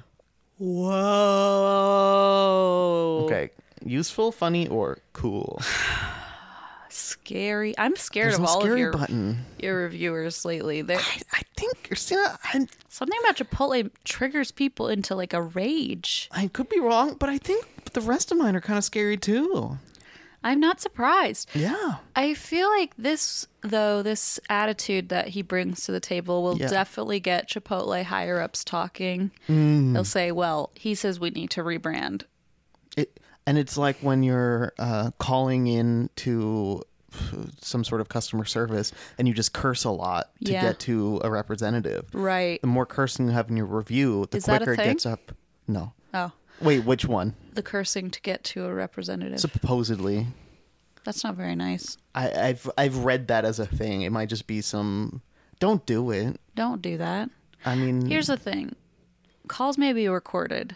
Whoa.
Okay. Useful, funny, or cool?
Scary. I'm scared
There's
of
no
all of
scary
your,
button.
your reviewers lately. They're,
I, I think, Christina, I'm,
something about Chipotle triggers people into like a rage.
I could be wrong, but I think the rest of mine are kind of scary too.
I'm not surprised.
Yeah.
I feel like this, though, this attitude that he brings to the table will
Yeah.
definitely get Chipotle higher ups talking.
Mm.
They'll say, well, he says we need to rebrand.
It and it's like when you're uh, calling in to some sort of customer service and you just curse a lot to
Yeah.
get to a representative.
Right.
The more cursing you have in your review, the
Is that a
quicker it
thing?
gets up. No.
Oh,
Wait, which one?
the cursing to get to a representative.
Supposedly.
That's not very nice.
I, I've I've read that as a thing. It might just be some. Don't do it.
Don't do that.
I mean,
Here's the thing. Calls may be recorded.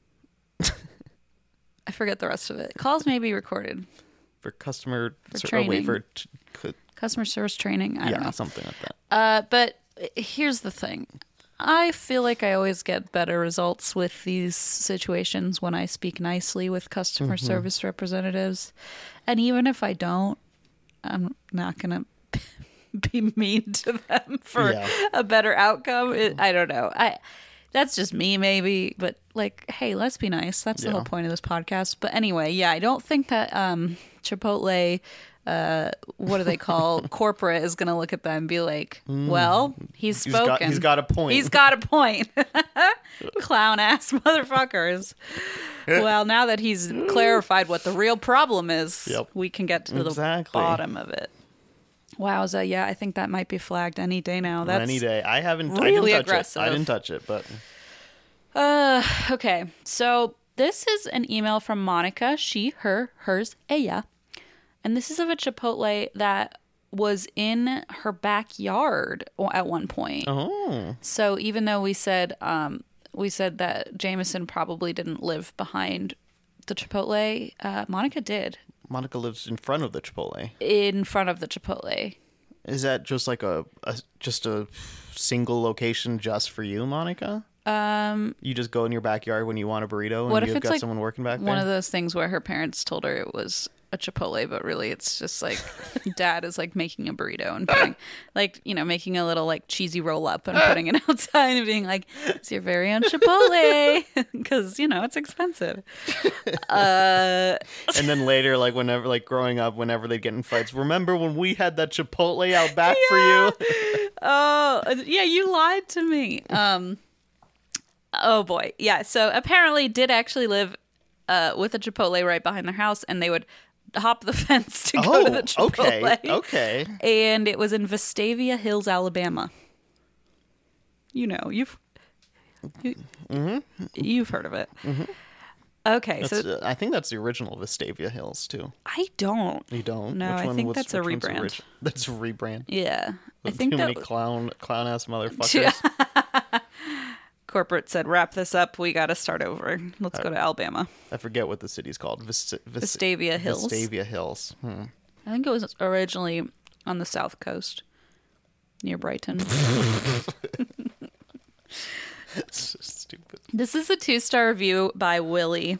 I forget the rest of it. Calls may be recorded.
for customer
For
ser- oh, wait,
training.
for t- c-
Customer service training. I don't
yeah,
know.
something like that.
Uh, but here's the thing. I feel like I always get better results with these situations when I speak nicely with customer
Mm-hmm.
service representatives. And even if I don't, I'm not going to be mean to them for
Yeah.
a better outcome. It, I don't know. I that's just me maybe, but like, hey, let's be nice. That's the
Yeah.
whole point of this podcast. But anyway, yeah, I don't think that um, Chipotle uh, what do they call corporate is going to look at them and be like, well, he's
He's
spoken.
got- he's got a point.
He's got a point. Clown ass motherfuckers. Well, now that he's clarified what the real problem is,
Yep.
we can get to
Exactly.
the bottom of it. Wowza, yeah, I think that might be flagged any day now. That's
Any day. I haven't. I
really
didn't touch
aggressive.
It. I didn't touch it, but
Uh, okay. So this is an email from Monica. She, her, hers, ella. And this is of a Chipotle that was in her backyard at one point.
oh,
So even though we said um, we said that Jameson probably didn't live behind the Chipotle. Uh, Monica did
Monica lives in front of the Chipotle.
in front of the Chipotle.
Is that just like a, a just a single location just for you, Monica?
Um,
You just go in your backyard when you want a burrito and
What if
you've
it's
got
like
someone working back
one
there?
of those things where her parents told her it was a Chipotle, but really it's just like dad is like making a burrito and putting, like, you know, making a little like cheesy roll up and putting it outside and being like, it's your very own Chipotle because, you know, it's expensive. Uh,
And then later, like whenever, like growing up, whenever they get in fights, remember when we had that Chipotle out back for you?
oh, yeah, you lied to me. Um, oh boy. Yeah. So apparently did actually live uh, with a Chipotle right behind their house, and they would hop the fence to go
Oh,
to the Chipotle.
okay, okay.
And it was in Vestavia Hills, Alabama. You know, you've you,
Mm-hmm.
you've heard of it. Okay,
That's,
so
uh, I think that's the original Vestavia Hills too.
I don't.
You don't?
No, I think
was-
that's a
which one's
rebrand.
orig- That's a rebrand.
Yeah, I
Too
think
many
that
clown clown ass motherfuckers.
corporate said, "Wrap this up. We got to start over. Let's go to Alabama."
I forget what the city's called. Vis- Vis-
Vestavia Hills.
Vestavia Hills. Hmm.
I think it was originally on the south coast, near Brighton.
It's so stupid.
This is a two-star review by Willie.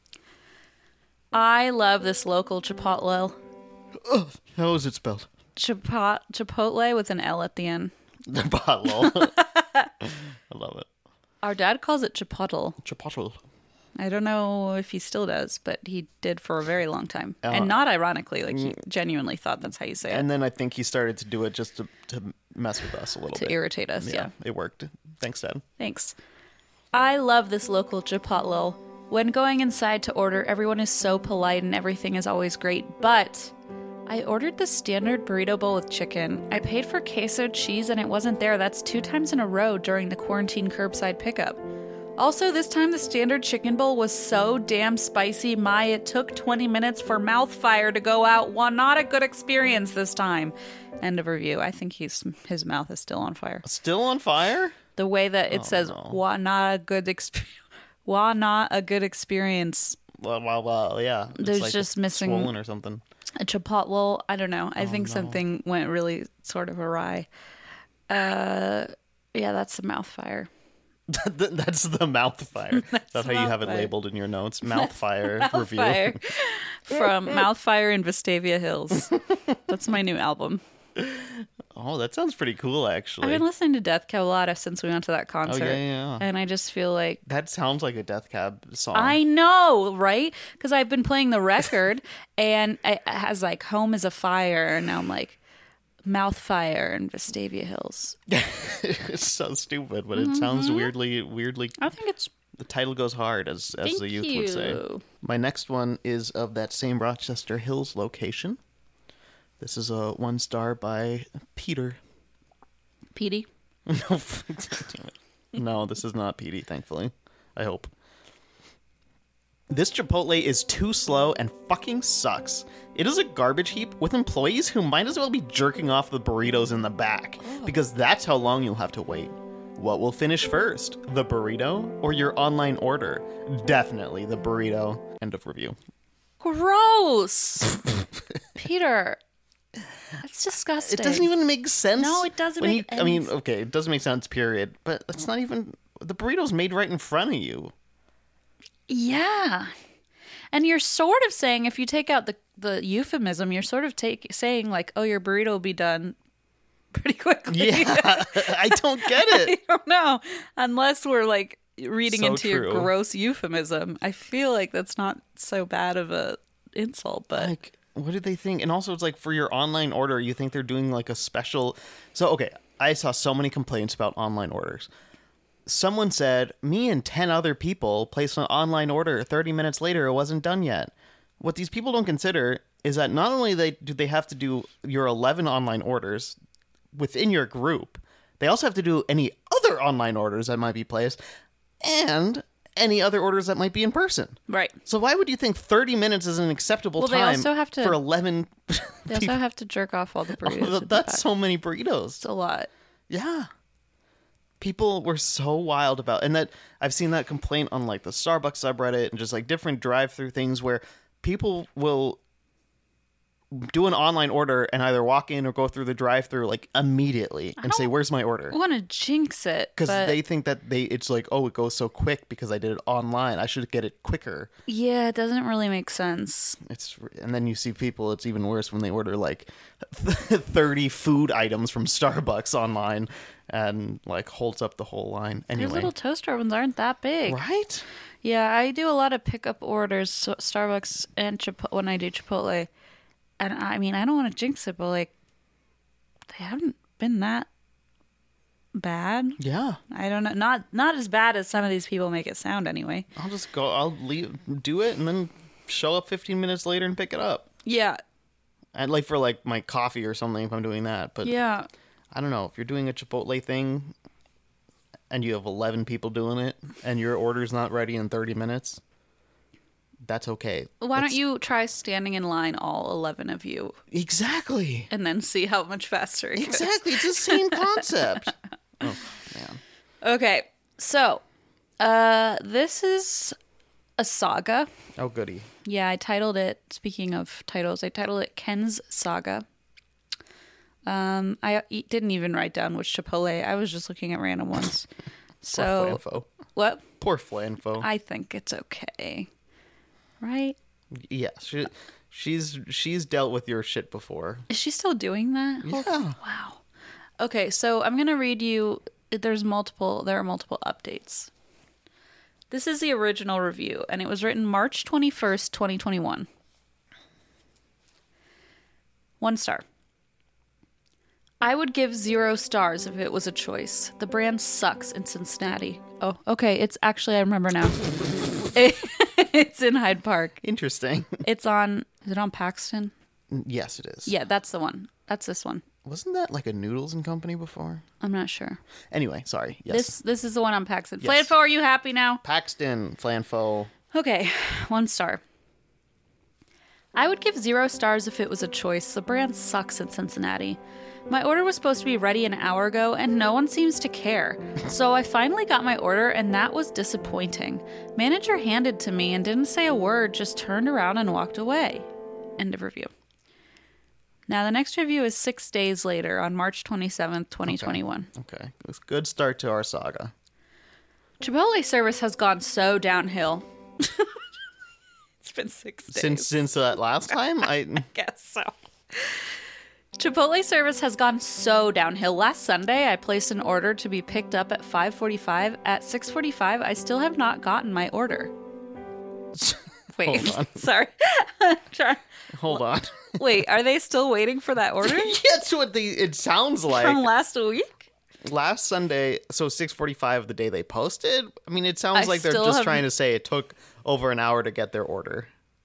I love this local Chipotle.
How is it spelled?
Chipo- Chipotle with an L at the end.
The bottle. I love it.
Our dad calls it Chipotle.
Chipotle.
I don't know if he still does, but he did for a very long time.
Uh,
and not ironically, like he genuinely thought that's how you say it.
And then I think he started to do it just to, to mess with us a little
to
bit.
irritate us, yeah.
It worked. Thanks, Dad.
Thanks. I love this local Chipotle. When going inside to order, everyone is so polite and everything is always great, but I ordered the standard burrito bowl with chicken. I paid for queso cheese and it wasn't there. That's two times in a row during the quarantine curbside pickup. Also, this time the standard chicken bowl was so damn spicy, my, it took twenty minutes for mouth fire to go out. Well, not a good experience this time. End of review. I think he's his mouth is still on fire.
Still on fire?
The way that it
Oh,
says,
no.
"Wah, not a good experience." Wah, not a good experience.
Well, well, well yeah. It's
There's
like
just
it's
missing-
swollen or something.
A Chipotle. I don't know. I think
no.
something went really sort of awry. Uh, yeah, that's the mouth fire.
That's the mouth fire. That's how you
mouth
have it
fire.
labeled in your notes. Mouth fire
Mouth
review.
fire from Mouth Fire in Vestavia Hills. That's my new album.
Oh, that sounds pretty cool, actually.
I've been listening to Death Cab a lot since we went to that concert,
Oh, yeah, yeah.
and I just feel like
That sounds like a Death Cab song.
I know, right? Because I've been playing the record, and it has like "Home is a Fire," and now I'm like "Mouth Fire" in Vestavia Hills.
It's so stupid, but it sounds weirdly, weirdly.
I think it's
The title goes hard, as as
Thank
the youth
you.
would say. My next one is of that same Rochester Hills location. This is a one star by Peter.
Petey.
No, damn it. No, this is not Petey, thankfully. I hope. This Chipotle is too slow and fucking sucks. It is a garbage heap with employees who might as well be jerking off the burritos in the back, because that's how long you'll have to wait. What will finish first, the burrito or your online order? Definitely the burrito. End of review.
Gross. Peter. That's disgusting.
It doesn't even make sense.
No, it doesn't
when
make
you, I mean,
any-
okay, it doesn't make sense, period. But it's not even... The burrito's made right in front of you.
Yeah. And you're sort of saying, if you take out the, the euphemism, you're sort of take, saying like, oh, your burrito will be done pretty quickly.
Yeah, I don't get
I
it.
don't know. Unless we're like reading
So
into your
true.
gross euphemism. I feel like that's not so bad of a insult, but
Like, what did they think? And also, it's like for your online order, you think they're doing like a special. So, okay, I saw so many complaints about online orders. Someone said, me and ten other people placed an online order. thirty minutes later, it wasn't done yet. What these people don't consider is that not only they do they have to do your eleven online orders within your group, they also have to do any other online orders that might be placed and any other orders that might be in person.
right.
So why would you think thirty minutes is an acceptable
Well, they
time
also have to-
for eleven
They also have to jerk off all the burritos.
Oh,
in the
that's
back.
so many burritos.
It's a lot.
Yeah. people were so wild about, and that I've seen that complaint on like the Starbucks subreddit and just like different drive-through things where people will do an online order and either walk in or go through the drive-through like immediately and say, "Where's my order?"
I want to jinx it
Because
but...
they think that they it's like, oh, it goes so quick because I did it online. I should get it quicker.
Yeah, it doesn't really make sense.
It's and then you see people. It's even worse when they order like thirty food items from Starbucks online and like holds up the whole line. Anyway,
Those little toaster ovens aren't that big,
right?
Yeah, I do a lot of pickup orders, so Starbucks and Chipotle when I do Chipotle. And I mean, I don't want to jinx it, but like, they haven't been that bad.
Yeah.
I don't know. Not not as bad as some of these people make it sound anyway.
I'll just go, I'll leave, do it, and then show up fifteen minutes later and pick it up.
Yeah.
And like for like my coffee or something if I'm doing that. But
yeah.
I don't know. If you're doing a Chipotle thing and you have eleven people doing it and your order's not ready in thirty minutes, that's okay.
Why
that's...
don't you try standing in line, all eleven of you?
Exactly.
And then see how much faster it goes.
Exactly. It's the same concept. Oh, man.
Okay. So, uh, this is a saga.
Oh, goody.
Yeah, I titled it, speaking of titles, I titled it Ken's Saga. Um, I e- didn't even write down which Chipotle. I was just looking at random ones. So,
Poor Flanfo.
What?
Poor Flanfo.
I think it's okay. Right?
Yeah, she, she's she's dealt with your shit before.
Is she still doing that?
Yeah.
Wow. Okay, so I'm going to read you, there's multiple, there are multiple updates. This is the original review, and it was written March twenty-first, twenty twenty-one. One star. I would give zero stars if it was a choice. The brand sucks in Cincinnati. Oh, okay, it's actually, I remember now. It's in Hyde Park.
Interesting.
It's on, is it on Paxton?
Yes, it is.
Yeah, that's the one. That's this one.
Wasn't that like a Noodles and Company before?
I'm not sure.
Anyway, sorry. Yes.
This this is the one on Paxton.
Yes.
Flanfo, are you happy now?
Paxton, Flanfo.
Okay, one star. I would give zero stars if it was a choice. The brand sucks in Cincinnati. My order was supposed to be ready an hour ago, and no one seems to care. So I finally got my order, and that was disappointing. Manager handed to me and didn't say a word, just turned around and walked away. End of review. Now, the next review is six days later on March twenty-seventh, twenty twenty-one.
Okay. okay. It was a good start to our saga.
Chipotle service has gone so downhill. It's been six days.
Since since that last time? I,
I guess so. Chipotle service has gone so downhill. Last Sunday, I placed an order to be picked up at five forty-five. At six forty-five, I still have not gotten my order. Wait,
Hold on.
sorry. Try-
Hold on.
Wait, are they still waiting for that order?
That's what they, it sounds like.
From last week?
Last Sunday, so six forty-five the day they posted. I mean, it sounds
I
like they're
still
just
haven't-
trying to say it took over an hour to get their order.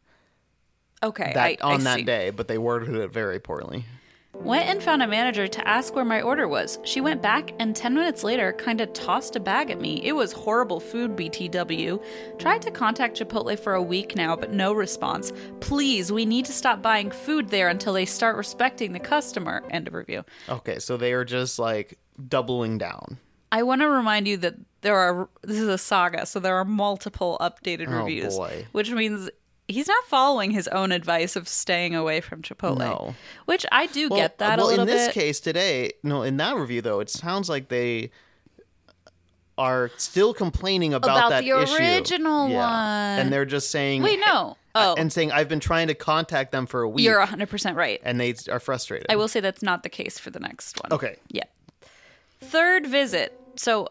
Okay,
That
I,
on
I
that
see.
day, but they worded it very poorly.
Went and found a manager to ask where my order was. She went back and ten minutes later kind of tossed a bag at me. It was horrible food, B T W. Tried to contact Chipotle for a week now, but no response. Please, we need to stop buying food there until they start respecting the customer. End of review.
Okay, so they are just like doubling down.
I want to remind you that there are, this is a saga, so there are multiple updated
Oh,
reviews.
boy.
Which means he's not following his own advice of staying away from Chipotle.
No.
Which I do
Well,
get that
well,
a little
in this
bit.
case today, no, in that review though, it sounds like they are still complaining about,
About
that
the
issue.
original
Yeah.
one.
And they're just saying,
Wait, no. Oh,
and saying I've been trying to contact them for a week,
you're one hundred percent right.
and they are frustrated.
I will say that's not the case for the next one.
Okay.
Yeah. Third visit. So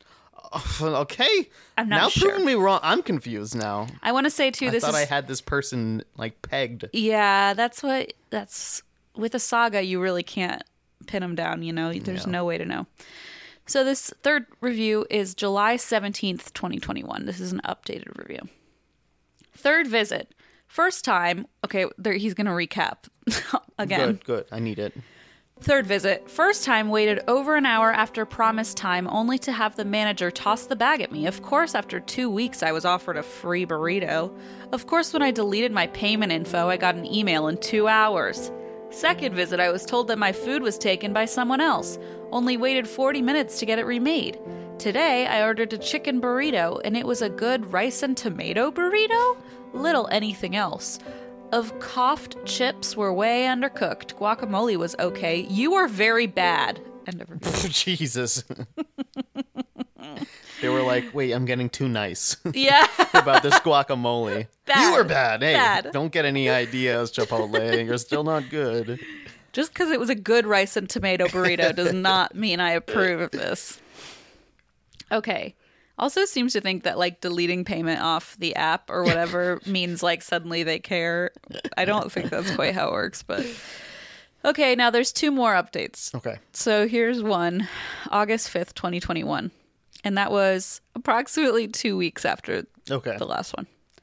Okay.
I'm not
now
sure.
proving me wrong. I'm confused now.
I want to say too,
I
this
thought
is
I had this person like pegged.
yeah. That's what that's with a saga. You really can't pin them down. You know, there's
Yeah.
no way to know. So this third review is July seventeenth, twenty twenty-one. This is an updated review. Third visit. First time. Okay, there, he's going to recap again.
Good, good. I need it.
Third visit. First time waited over an hour after promised time only to have the manager toss the bag at me. Of course, after two weeks, I was offered a free burrito. Of course, when I deleted my payment info, I got an email in two hours. Second visit, I was told that my food was taken by someone else. Only waited forty minutes to get it remade. Today, I ordered a chicken burrito, and it was a good rice and tomato burrito? Little anything else. Of coughed chips were way undercooked. Guacamole was okay. You were very bad. End of review.
Jesus. They were like, wait, I'm getting too nice
Yeah.
about this guacamole.
Bad.
You were bad. Hey,
Bad.
don't get any ideas, Chipotle. You're still not good.
Just because it was a good rice and tomato burrito does not mean I approve of this. Okay. Also seems to think that like deleting payment off the app or whatever means like suddenly they care. I don't think that's quite how it works, but okay, now there's two more updates.
Okay.
So here's one, August fifth, twenty twenty-one. And that was approximately two weeks after
Okay.
the last one.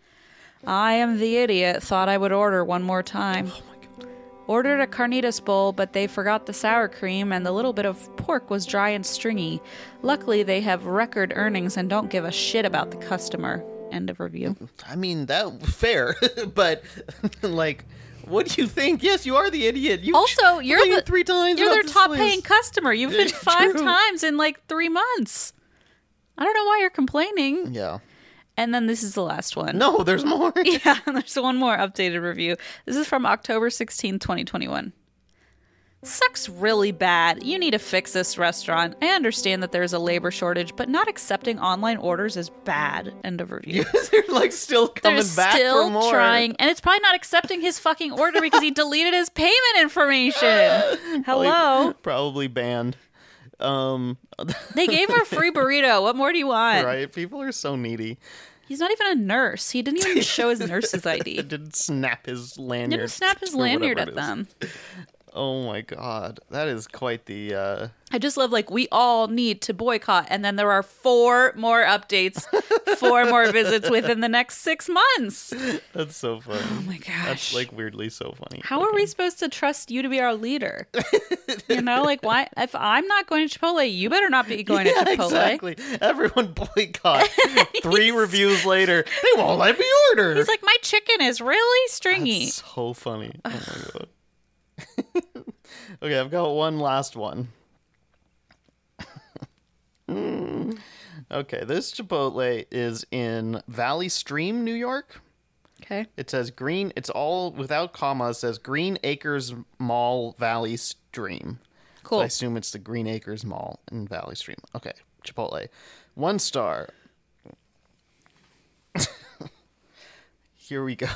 I am the idiot. Thought I would order one more time.
Oh my God.
Ordered a carnitas bowl, but they forgot the sour cream and the little bit of pork was dry and stringy. Luckily, they have record earnings and don't give a shit about the customer. End of review.
I mean, that fair, but like, what do you think? Yes, you are the idiot. You
Also, you're
complained
the
three times.
You're
about
their
this
top
place.
paying customer. You've been
Yeah,
five
true.
times in like three months. I don't know why you're complaining.
Yeah.
And then this is the last one.
No, there's more.
Yeah, there's one more updated review. This is from October sixteenth, twenty twenty-one. Sucks really bad. You need to fix this restaurant. I understand that there's a labor shortage, but not accepting online orders is bad. End of review.
They're like still coming
They're
back
still
for more.
trying, and it's probably not accepting his fucking order because he deleted his payment information. Hello.
Like, probably banned. Um,
They gave him a free burrito. What more do you want?
right? People are so needy.
He's not even a nurse. He didn't even show his nurse's I D.
It didn't snap his lanyard.
Didn't snap his
or
lanyard
whatever
at
it is.
them.
Oh my God, that is quite the. uh
I just love like we all need to boycott, and then there are four more updates, four more visits within the next six months.
That's so funny.
Oh my gosh!
That's like weirdly so funny.
How are we supposed to trust you to be our leader? You know, like why? If I'm not going to Chipotle, you better not be going
Yeah,
to Chipotle.
exactly. Everyone boycott. Three reviews later, they won't let me order.
He's like, my chicken is really stringy.
That's so funny. Oh my God. Okay, I've got one last one. Okay, this Chipotle is in Valley Stream, New York.
Okay.
It says Green, it's all without commas, it says Green Acres Mall Valley Stream.
Cool.
So I assume it's the Green Acres Mall in Valley Stream. Okay, Chipotle. One star. Here we go.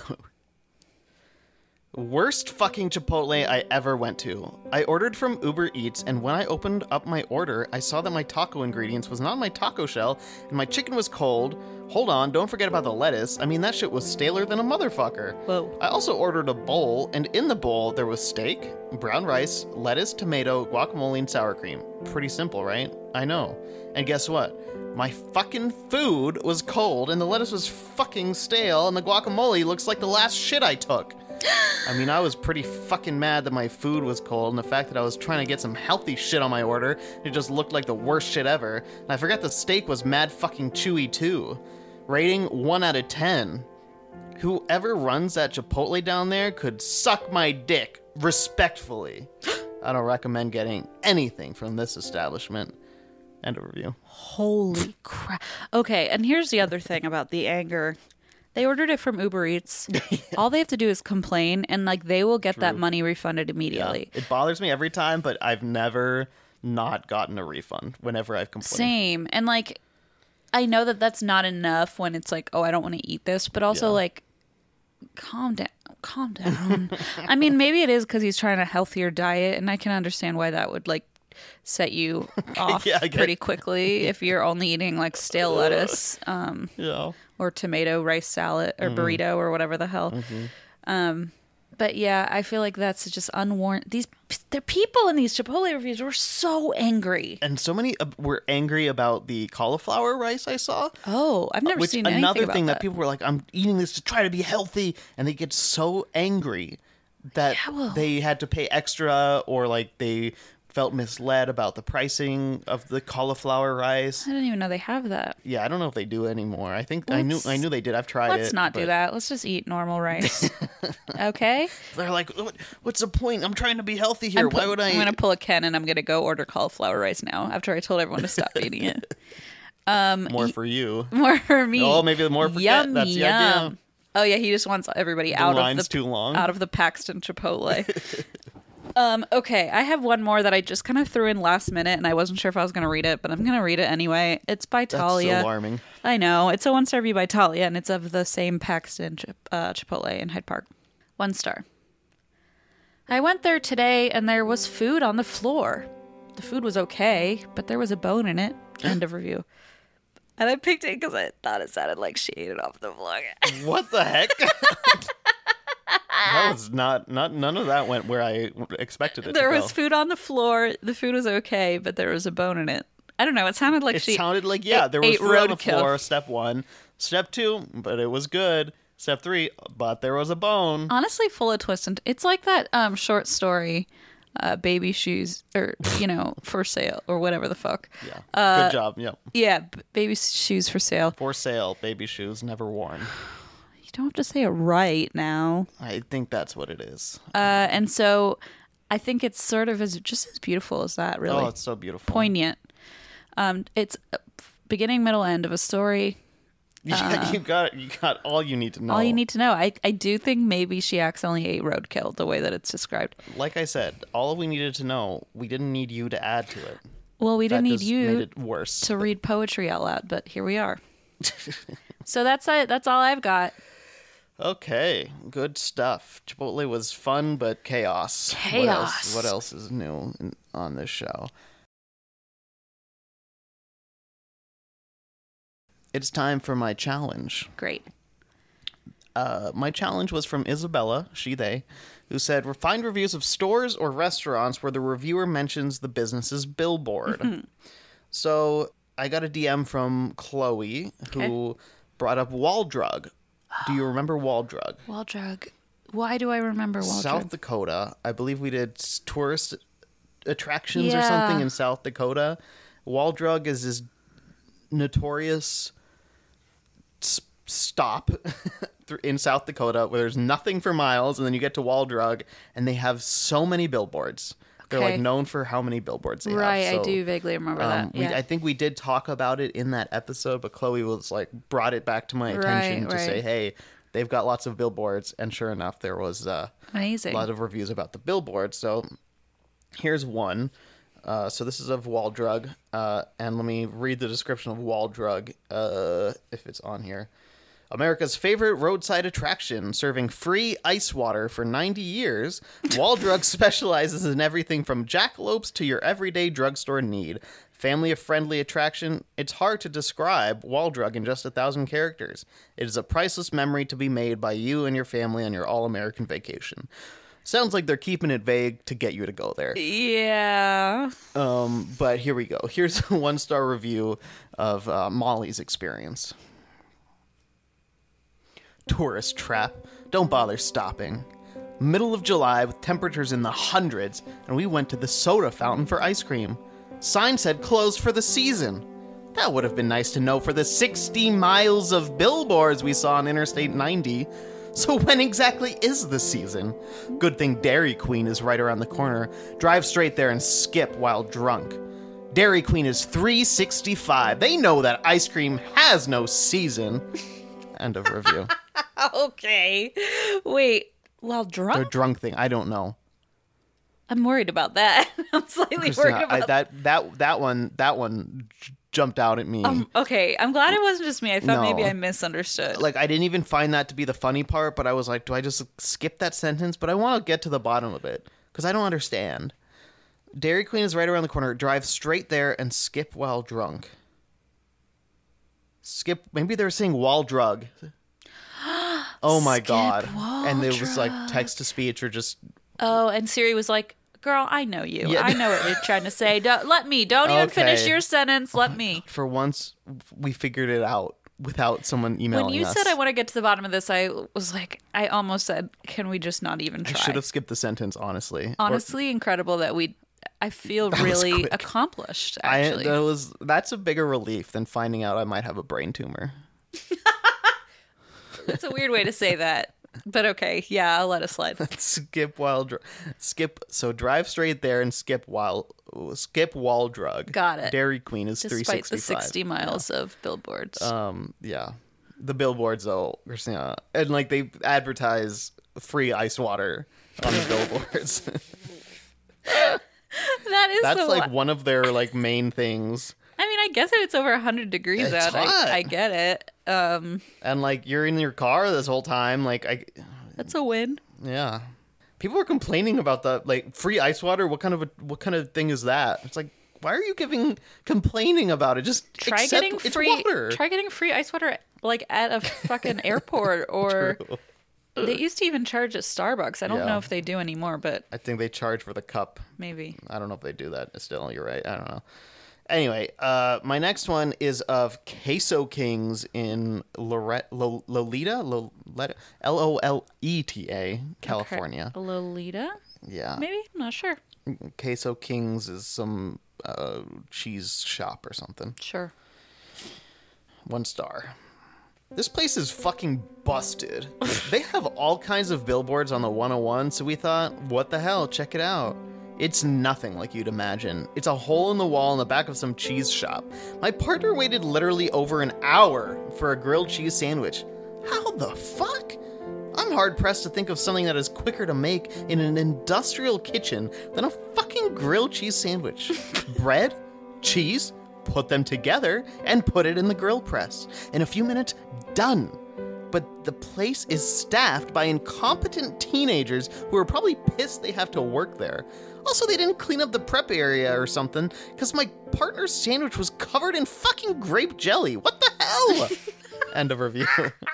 Worst fucking Chipotle I ever went to. I ordered from Uber Eats, and when I opened up my order, I saw that my taco ingredients was not on my taco shell, and my chicken was cold. Hold on, don't forget about the lettuce. I mean, that shit was staler than a motherfucker.
Whoa.
I also ordered a bowl, and in the bowl, there was steak, brown rice, lettuce, tomato, guacamole, and sour cream. Pretty simple, right? I know. And guess what? My fucking food was cold, and the lettuce was fucking stale, and the guacamole looks like the last shit I took. I mean, I was pretty fucking mad that my food was cold, and the fact that I was trying to get some healthy shit on my order, it just looked like the worst shit ever. And I forgot the steak was mad fucking chewy too. Rating one out of ten. Whoever runs that Chipotle down there could suck my dick, respectfully. I don't recommend getting anything from this establishment. End of review.
Holy crap. Okay, and here's the other thing about the anger. They ordered it from Uber Eats. All they have to do is complain, and like they will get that money refunded immediately.
It bothers me every time, but I've never not gotten a refund whenever I've complained.
Same. And like, I know that that's not enough when it's like, oh, I don't want to eat this, but also
Yeah.
like, calm down. Calm down. I mean, maybe it is because he's trying a healthier diet, and I can understand why that would like set you off
Yeah, I get-
pretty quickly if you're only eating like stale lettuce. Um,
Yeah.
or tomato rice salad or burrito or whatever the hell. Um, but yeah, I feel like that's just unwarranted. These the people in these Chipotle reviews were so angry.
And so many uh, were angry about the cauliflower rice I saw.
Oh, I've never
Which
seen anything
another
about
thing that.
that.
people were like, I'm eating this to try to be healthy, and they get so angry that
Yeah, well-
they had to pay extra, or like they felt misled about the pricing of the cauliflower rice.
I didn't even know they have that.
Yeah, I don't know if they do anymore. I think I knew
Let's-
I knew they did. I've tried it.
Let's not do
but
that. Let's just eat normal rice. Okay?
They're like, what, what's the point? I'm trying to be healthy here.
I'm,
Why
pu-
would I?
I'm going to pull a Ken and I'm going to go order cauliflower rice now after I told everyone to stop eating it.
More for you.
More for me.
Oh, maybe more for
Yum,
Ken. That's the
yum.
idea.
Oh, yeah, he just wants everybody
The
out
line's
of the
too long.
out of the Paxton Chipotle. um, okay, I have one more that I just kind of threw in last minute, and I wasn't sure if I was going to read it, but I'm going to read it anyway. It's by
That's
Talia.
so alarming.
I know. It's a one-star review by Talia, and it's of the same Paxton Chip, uh, Chipotle in Hyde Park. One star. I went there today, and there was food on the floor. The food was okay, but there was a bone in it. End of review. And I picked it because I thought it sounded like she ate it off the floor.
What the heck? That was not not none of that went where I expected it
There
to go.
was food on the floor. The food was okay, but there was a bone in it. I don't know. It sounded like
It
she
sounded like yeah,
ate-
there was
ate
food on the
roadkill.
floor. Step one, step two, but it was good. Step three, but there was a bone.
Honestly, full of twists and it's like that um short story, uh, baby shoes or you know for sale or whatever the fuck.
Yeah,
Uh,
good job. Yep,
Yeah, b- baby shoes for sale.
for sale, baby shoes, never worn.
You don't have to say it right now.
I think that's what it is.
Uh, and so I think it's sort of as just as beautiful as that. Really,
Oh, it's so beautiful.
poignant. Um, it's a beginning, middle, end of a story.
Yeah, you got you got all you need to know.
All you need to know. I, I do think maybe she accidentally ate roadkill the way that it's described.
Like I said, all we needed to know. We didn't need you to add to it.
Well, we didn't
That
need
just made
you
it worse.
to read poetry out loud, but here we are. So that's it. That's all I've got.
Okay, good stuff. Chipotle was fun, but chaos. What
Chaos.
else, what else is new in, on this show? It's time for my challenge.
Great.
Uh, my challenge was from Isabella, she, they, who said, find reviews of stores or restaurants where the reviewer mentions the business's billboard. So I got a D M from Chloe, who brought up Wall Drug. Do you remember Wall Drug?
Wall drug. Why do I remember Wall
South
drug?
Dakota. I believe we did s- tourist attractions or
Yeah.
something in South Dakota. Wall Drug is this notorious s- stop thr- in South Dakota where there's nothing for miles, and then you get to Wall Drug, and they have so many billboards. They're like
Okay.
known for how many billboards they
Right,
have.
I
So,
do vaguely remember
um,
that.
we,
Yeah.
I think we did talk about it in that episode, but Chloe was like brought it back to my attention
Right,
to say,
right.
hey, they've got lots of billboards, and sure enough, there was uh,
Amazing.
a lot of reviews about the billboards. So here's one. Uh, so this is of Wall Drug, uh, and let me read the description of Wall Drug, uh, if it's on here. America's favorite roadside attraction, serving free ice water for ninety years, Wall Drug specializes in everything from jackalopes to your everyday drugstore need. Family-friendly attraction, it's hard to describe Wall Drug in just a thousand characters. It is a priceless memory to be made by you and your family on your all-American vacation. Sounds like they're keeping it vague to get you to go there.
Yeah.
Um, but here we go. Here's a one-star review of uh, Molly's experience. Tourist trap. Don't bother stopping. Middle of July with temperatures in the hundreds, and we went to the soda fountain for ice cream. Sign said closed for the season. That would have been nice to know for the sixty miles of billboards we saw on Interstate ninety. So when exactly is the season? Good thing Dairy Queen is right around the corner. Drive straight there and skip while drunk. Dairy Queen is three sixty-five. They know that ice cream has no season. End of review.
Okay. Wait. While
Their
drunk?
drunk thing, I don't know.
I'm worried about that. I'm slightly worried
Christina,
about
I, that that that one that one j- jumped out at me.
Um, okay, I'm glad it wasn't just me. I thought
No.
maybe I misunderstood.
Like I didn't even find that to be the funny part, but I was like, do I just skip that sentence? But I want to get to the bottom of it because I don't understand. Dairy Queen is right around the corner. Drive straight there and skip while drunk. Skip. Maybe they're saying wall drug. Oh my
Skip
god!
wall
And it was like
drug.
text to speech or just
Oh, and Siri was like, "Girl, I know you.
Yeah.
I know what you're trying to say. Don't, let me. Don't even finish
Okay.
your sentence. Let me."
for once we figured it out without someone emailing
When you
us.
said I want to get to the bottom of this, I was like, I almost said, "Can we just not even
I
try?"
should have skipped the sentence, honestly. Or-
Honestly, incredible that we I feel
That was
really
quick.
accomplished,
I
actually.
that was that's a bigger relief than finding out I might have a brain tumor.
That's a weird way to say that. But okay, yeah, I'll let it slide.
skip while dr- skip. So drive straight there and skip while skip wall drug.
Got it.
Dairy Queen is three
Despite
sixty
the
five.
sixty miles of billboards.
Um, yeah, the billboards though, Christina, and like they advertise free ice water on the billboards.
that is
That's
the
like
one.
one of their like main things.
I mean, I guess if it's over one hundred degrees
It's
out,
hot.
I, I get it. Um,
And like you're in your car this whole time, like I,
that's a win.
yeah. People are complaining about the like free ice water. What kind of a, what kind of thing is that? It's like, why are you giving complaining about it? Just
Try
accept
getting
it's
free.
water.
Try getting free ice water like at a fucking airport or. They used to even charge at Starbucks. I don't
Yeah.
know if they do anymore, but
I think they charge for the cup.
maybe.
I don't know if they do that still. You're right. I don't know. Anyway, uh, my next one is of Queso Kings in Lore- Lo- Lolita, Loleta, L O L E T A, California.
Okay. Lolita?
Yeah.
Maybe? I'm not sure.
Queso Kings is some uh, cheese shop or something.
Sure.
One star. This place is fucking busted. They have all kinds of billboards on the one oh one, so we thought, what the hell, check it out. It's nothing like you'd imagine. It's a hole in the wall in the back of some cheese shop. My partner waited literally over an hour for a grilled cheese sandwich. How the fuck? I'm hard-pressed to think of something that is quicker to make in an industrial kitchen than a fucking grilled cheese sandwich. Bread, cheese, put them together, and put it in the grill press. In a few minutes, done. But the place is staffed by incompetent teenagers who are probably pissed they have to work there. Also, they didn't clean up the prep area or something, because my partner's sandwich was covered in fucking grape jelly. What the hell? End of review.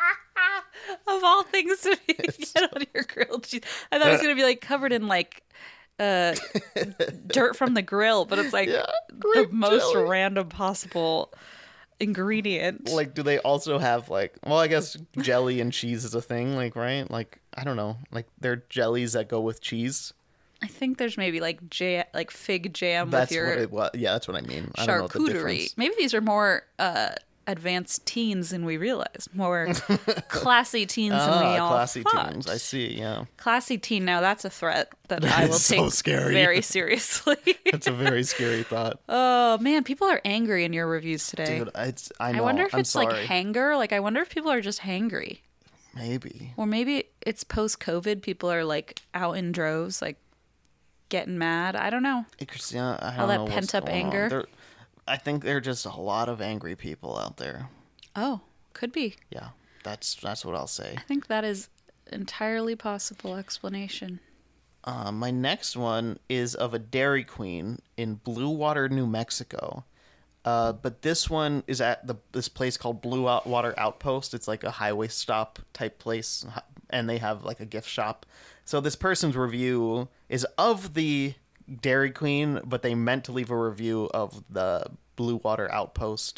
Of all things to be, get on your grilled cheese. I thought it was going to be like covered in like uh, dirt from the grill, but it's like
Yeah,
the
grape
most
jelly.
random possible ingredient.
Like, do they also have, like, well, I guess jelly and cheese is a thing, like, right? Like, I don't know. Like, they're jellies that go with cheese.
I think there's maybe like jam, like fig jam
That's
with your
what it was. Yeah, that's what I mean. I don't know the
charcuterie.
difference.
Maybe these are more uh, advanced teens than we realize. More classy teens than we
Ah,
all
classy
thought.
teens. I see, yeah.
Classy teen. Now that's a threat that I will
is so
take
scary.
very seriously.
That's a very scary thought.
Oh man, people are angry in your reviews today.
Dude, it's, I know.
I wonder if
I'm
it's
sorry.
like hanger. Like I wonder if people are just hangry,
Maybe.
or maybe it's post-COVID. People are like out in droves, like getting mad. I don't know.
Hey, Christina, I don't
All that
know what's
pent-up
going on.
anger?
There- I think there are just a lot of angry people out there.
Oh, could be.
Yeah, that's that's what I'll say.
I think that is entirely possible explanation.
Uh, my next one is of a Dairy Queen in Blue Water, New Mexico. Uh, but this one is at the this place called Blue Out- Water Outpost. It's like a highway stop type place, and they have like a gift shop. So this person's review is of the Dairy Queen, but they meant to leave a review of the Blue Water Outpost.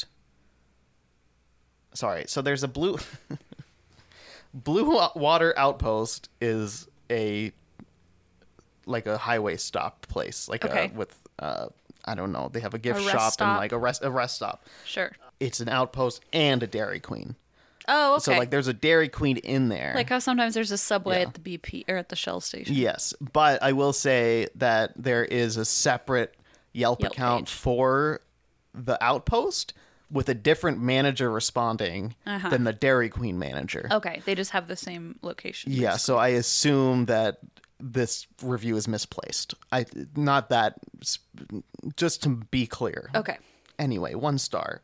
Sorry, so there's a blue Blue Water Outpost is a like a highway stop place, like
Okay.
a, with uh, I don't know. They have a gift
A rest
shop
stop?
and like a rest a rest stop.
Sure.
It's an outpost and a Dairy Queen.
Oh, okay.
So like there's a Dairy Queen in there.
Like how sometimes there's a Subway
Yeah.
at the B P or at the Shell station.
Yes, but I will say that there is a separate Yelp,
Yelp
account
page.
for the outpost with a different manager responding
Uh-huh.
than the Dairy Queen manager.
Okay, they just have the same location.
Yeah, so I assume that this review is misplaced. I not that just to be clear.
Okay.
Anyway, one star.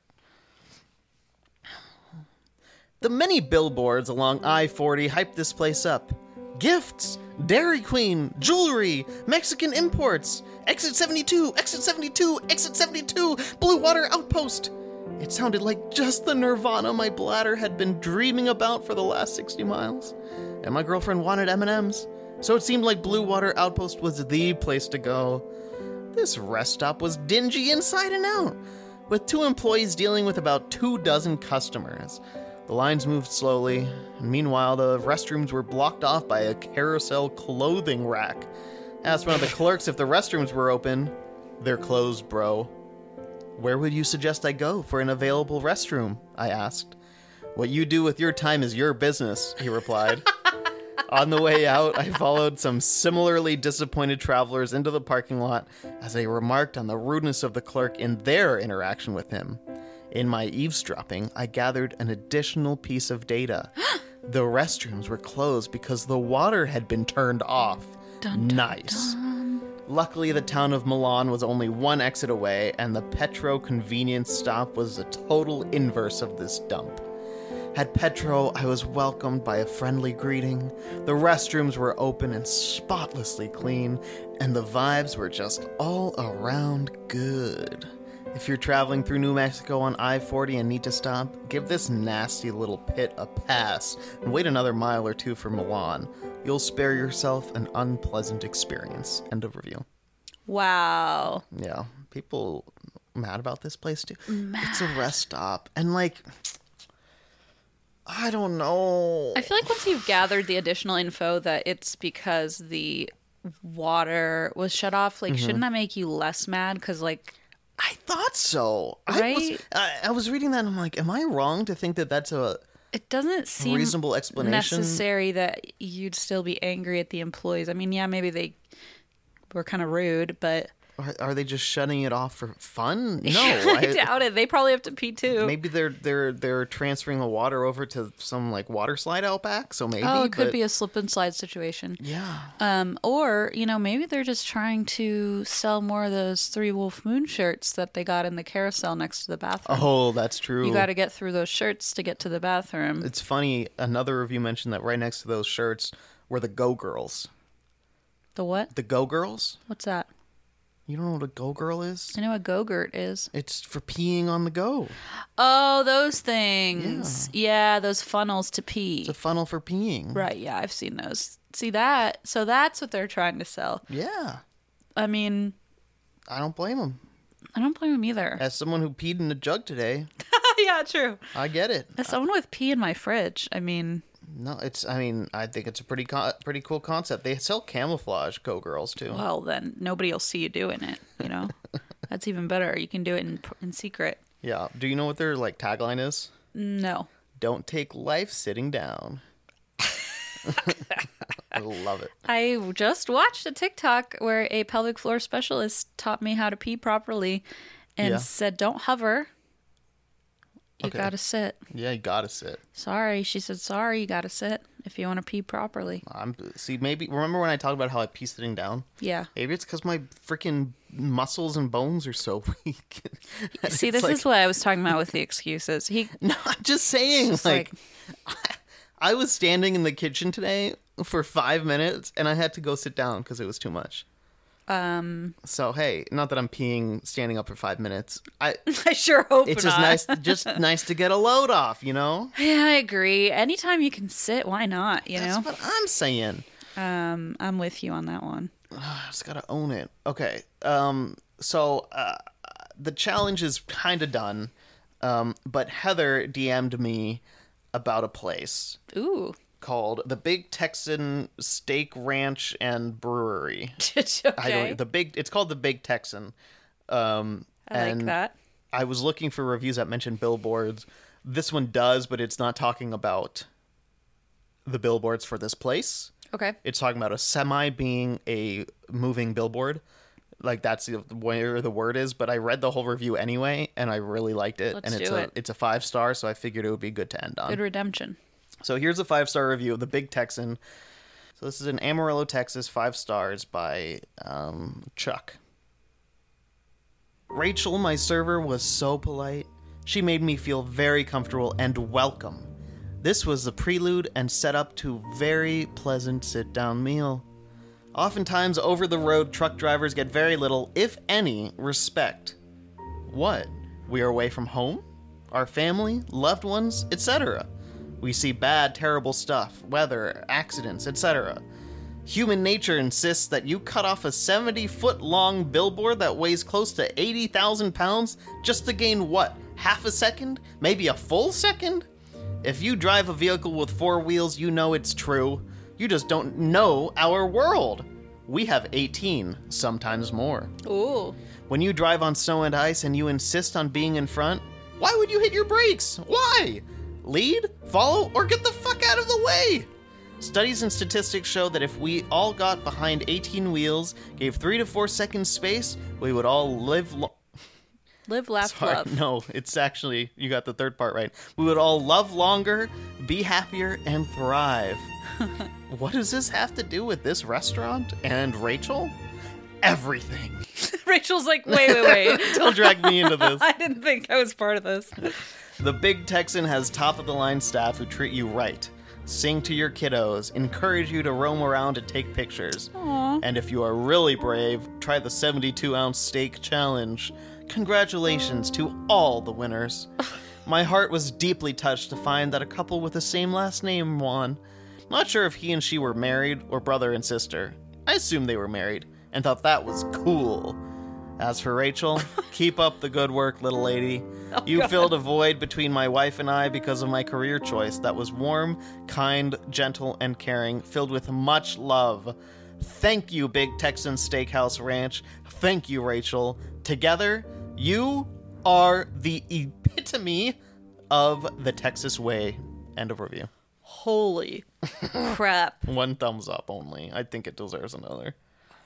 The many billboards along I forty hype this place up. Gifts, Dairy Queen, jewelry, Mexican imports, Exit seventy-two, Exit seventy-two, Exit seventy-two, Blue Water Outpost. It sounded like just the nirvana my bladder had been dreaming about for the last sixty miles. And my girlfriend wanted M and M's, so it seemed like Blue Water Outpost was the place to go. This rest stop was dingy inside and out, with two employees dealing with about two dozen customers. The lines moved slowly, and meanwhile the restrooms were blocked off by a carousel clothing rack. Asked one of the clerks if the restrooms were open. They're closed, bro. Where would you suggest I go for an available restroom? I asked. What you do with your time is your business, he replied. On the way out, I followed some similarly disappointed travelers into the parking lot as they remarked on the rudeness of the clerk in their interaction with him. In my eavesdropping, I gathered an additional piece of data. The restrooms were closed because the water had been turned off.
Dun, dun,
Nice.
dun.
Luckily, the town of Milan was only one exit away, and the Petro convenience stop was the total inverse of this dump. At Petro, I was welcomed by a friendly greeting. The restrooms were open and spotlessly clean, and the vibes were just all around good. If you're traveling through New Mexico on I forty and need to stop, give this nasty little pit a pass and wait another mile or two for Milan. You'll spare yourself an unpleasant experience. End of review.
Wow.
Yeah, people mad about this place too.
Mad.
It's a rest stop, and like, I don't know.
I feel like once you've gathered the additional info that it's because the water was shut off, like, shouldn't that make you less mad? Because, like,
I thought so. I was,
Right?
I, I was reading that and I'm like, am I wrong to think that that's a
it doesn't seem
reasonable explanation?
necessary that you'd still be angry at the employees. I mean, yeah, maybe they were kind of rude, but
Are, are they just shutting it off for fun? No,
I
I-
doubt it. They probably have to pee too.
maybe they're they're they're transferring the water over to some like water slide out back. So maybe.
Oh, it could
but-
be a slip and slide situation.
Yeah.
Um, or, you know, maybe they're just trying to sell more of those Three Wolf Moon shirts that they got in the carousel next to the bathroom.
Oh, that's true.
You got to get through those shirts to get to the bathroom.
It's funny. Another review mentioned that right next to those shirts were the Go Girls.
The what?
The Go Girls.
What's that?
You don't know what a Go Girl is?
I know what Go-Gurt is.
It's for peeing on the go.
Oh, those things. Yeah, those funnels to pee.
It's a funnel for peeing.
Right, yeah, I've seen those. See that? So that's what they're trying to sell.
Yeah.
I mean,
I don't blame them.
I don't blame them either.
As someone who peed in a jug today,
Yeah, true.
I get it.
As someone with pee in my fridge, I mean,
No, it's. I mean, I think it's a pretty, co- pretty cool concept. They sell camouflage Go Girls too.
well, then nobody will see you doing it, you know? That's even better. You can do it in in secret.
Yeah. Do you know what their like tagline is?
No.
Don't take life sitting down. I love it.
I just watched a TikTok where a pelvic floor specialist taught me how to pee properly and
Yeah.
said, don't hover. You
Okay.
gotta sit.
Yeah, you gotta sit.
Sorry. She said, sorry, you gotta sit if you want to pee properly.
I'm see. Maybe remember when I talked about how I pee sitting down?
Yeah.
Maybe it's because my freaking muscles and bones are so weak.
See,
It's
this
like-
is what I was talking about with the excuses. He,
No, I'm just saying.
Just
like,
like-
I was standing in the kitchen today for five minutes, and I had to go sit down because it was too much.
um,
So hey, not that I'm peeing standing up for five minutes. I.
I sure hope
It's just
not.
nice, just nice to get a load off, you know.
Yeah, I agree. Anytime you can sit, why not? You
That's
know,
what I'm saying.
um, I'm with you on that one.
I just gotta own it. Okay. Um. So uh, the challenge is kind of done. Um. But Heather D M'd me about a place
Ooh,
called the Big Texan Steak Ranch and Brewery.
okay.
I don't. The big. It's called the Big Texan. Um.
I
and
like that.
I was looking for reviews that mentioned billboards. This one does, but it's not talking about the billboards for this place.
Okay.
It's talking about a semi being a moving billboard. Like that's the- where the word is, but I read the whole review anyway, and I really liked it.
Let's
and it's
do
a
it.
it's a five star, so I figured it would be good to end on.
Good redemption.
So here's a five star review of the Big Texan. So this is in Amarillo, Texas, five stars by um, Chuck. Rachel, my server, was so polite. She made me feel very comfortable and welcome. This was the prelude and setup to a very pleasant sit-down meal. Oftentimes, over-the-road truck drivers get very little, if any, respect. What? We are away from home? Our family? Loved ones? et cetera. We see bad, terrible stuff, weather, accidents, et cetera. Human nature insists that you cut off a seventy-foot-long billboard that weighs close to eighty thousand pounds just to gain what? Half a second? Maybe a full second? If you drive a vehicle with four wheels, you know it's true. You just don't know our world. We have eighteen, sometimes more.
Ooh.
When you drive on snow and ice and you insist on being in front, why would you hit your brakes? Why? Lead, follow, or get the fuck out of the way? Studies and statistics show that if we all got behind eighteen wheels, gave three to four seconds space, we would all live lo-
Live, laugh,
Sorry,
love.
no, it's actually, you got the third part right. We would all love longer, be happier, and thrive. What does this have to do with this restaurant and Rachel? Everything.
Rachel's like, wait, wait, wait.
Don't drag me into this.
I didn't think I was part of this.
The Big Texan has top-of-the-line staff who treat you right, sing to your kiddos, encourage you to roam around and take pictures.
Aww.
And if you are really brave, try the seventy-two ounce steak challenge. Congratulations to all the winners. My heart was deeply touched to find that a couple with the same last name won. Not sure if he and she were married or brother and sister. I assumed they were married and thought that was cool. As for Rachel, keep up the good work, little lady.
Oh,
you
God.
filled a void between my wife and I because of my career choice that was warm, kind, gentle, and caring, filled with much love. Thank you, Big Texan Steakhouse Ranch. Thank you, Rachel. Together, you are the epitome of the Texas way. End of review.
Holy crap.
One thumbs up only. I think it deserves another.